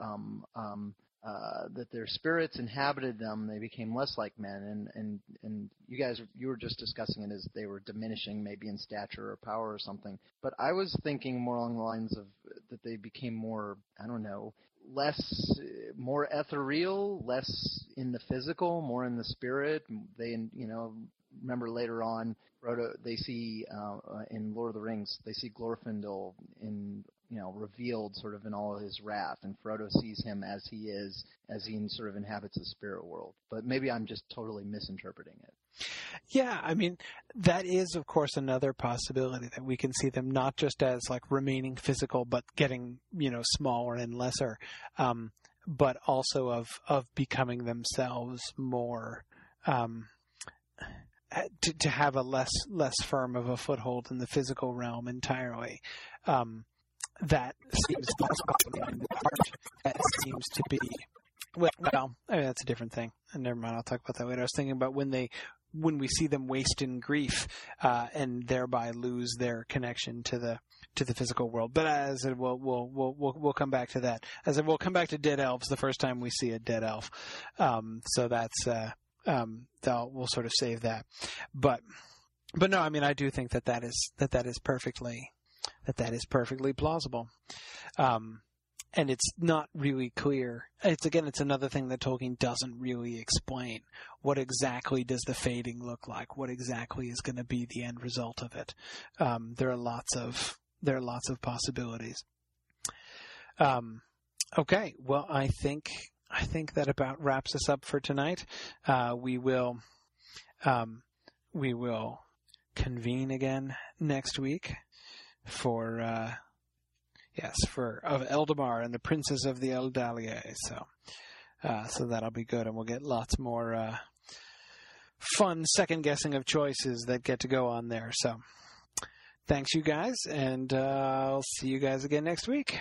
Speaker 8: spirits inhabited them, they became less like men. And you were just discussing it as they were diminishing, maybe in stature or power or something. But I was thinking more along the lines of that they became more, I don't know, more ethereal, less in the physical, more in the spirit. They, remember later on, Frodo, they see in Lord of the Rings, they see Glorfindel revealed sort of in all of his wrath, and Frodo sees him as he is, as he sort of inhabits the spirit world. But maybe I'm just totally misinterpreting it.
Speaker 1: Yeah, I mean, that is, of course, another possibility, that we can see them not just as like remaining physical, but getting, smaller and lesser. but also of becoming themselves more, to have a less firm of a foothold in the physical realm entirely. That seems possible. That seems to be, well, I mean, that's a different thing. And never mind, I'll talk about that later. I was thinking about when we see them waste in grief, and thereby lose their connection to the physical world. But as I said, we'll come back to that. As I said, we'll come back to dead elves the first time we see a dead elf. So that's we'll sort of save that. But no, I mean, I do think that is perfectly plausible. And it's not really clear. It's another thing that Tolkien doesn't really explain. What exactly does the fading look like? What exactly is going to be the end result of it? There are lots of possibilities. Okay, well, I think that about wraps us up for tonight. We will convene again next week for of Eldamar and the Princes of the Eldalier. So that'll be good, and we'll get lots more fun second guessing of choices that get to go on there. So thanks, you guys, and I'll see you guys again next week.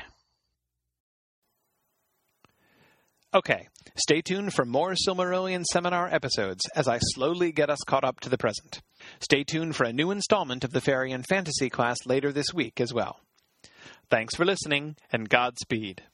Speaker 1: Okay, stay tuned for more Silmarillion Seminar episodes as I slowly get us caught up to the present. Stay tuned for a new installment of the Fairy and Fantasy class later this week as well. Thanks for listening, and Godspeed.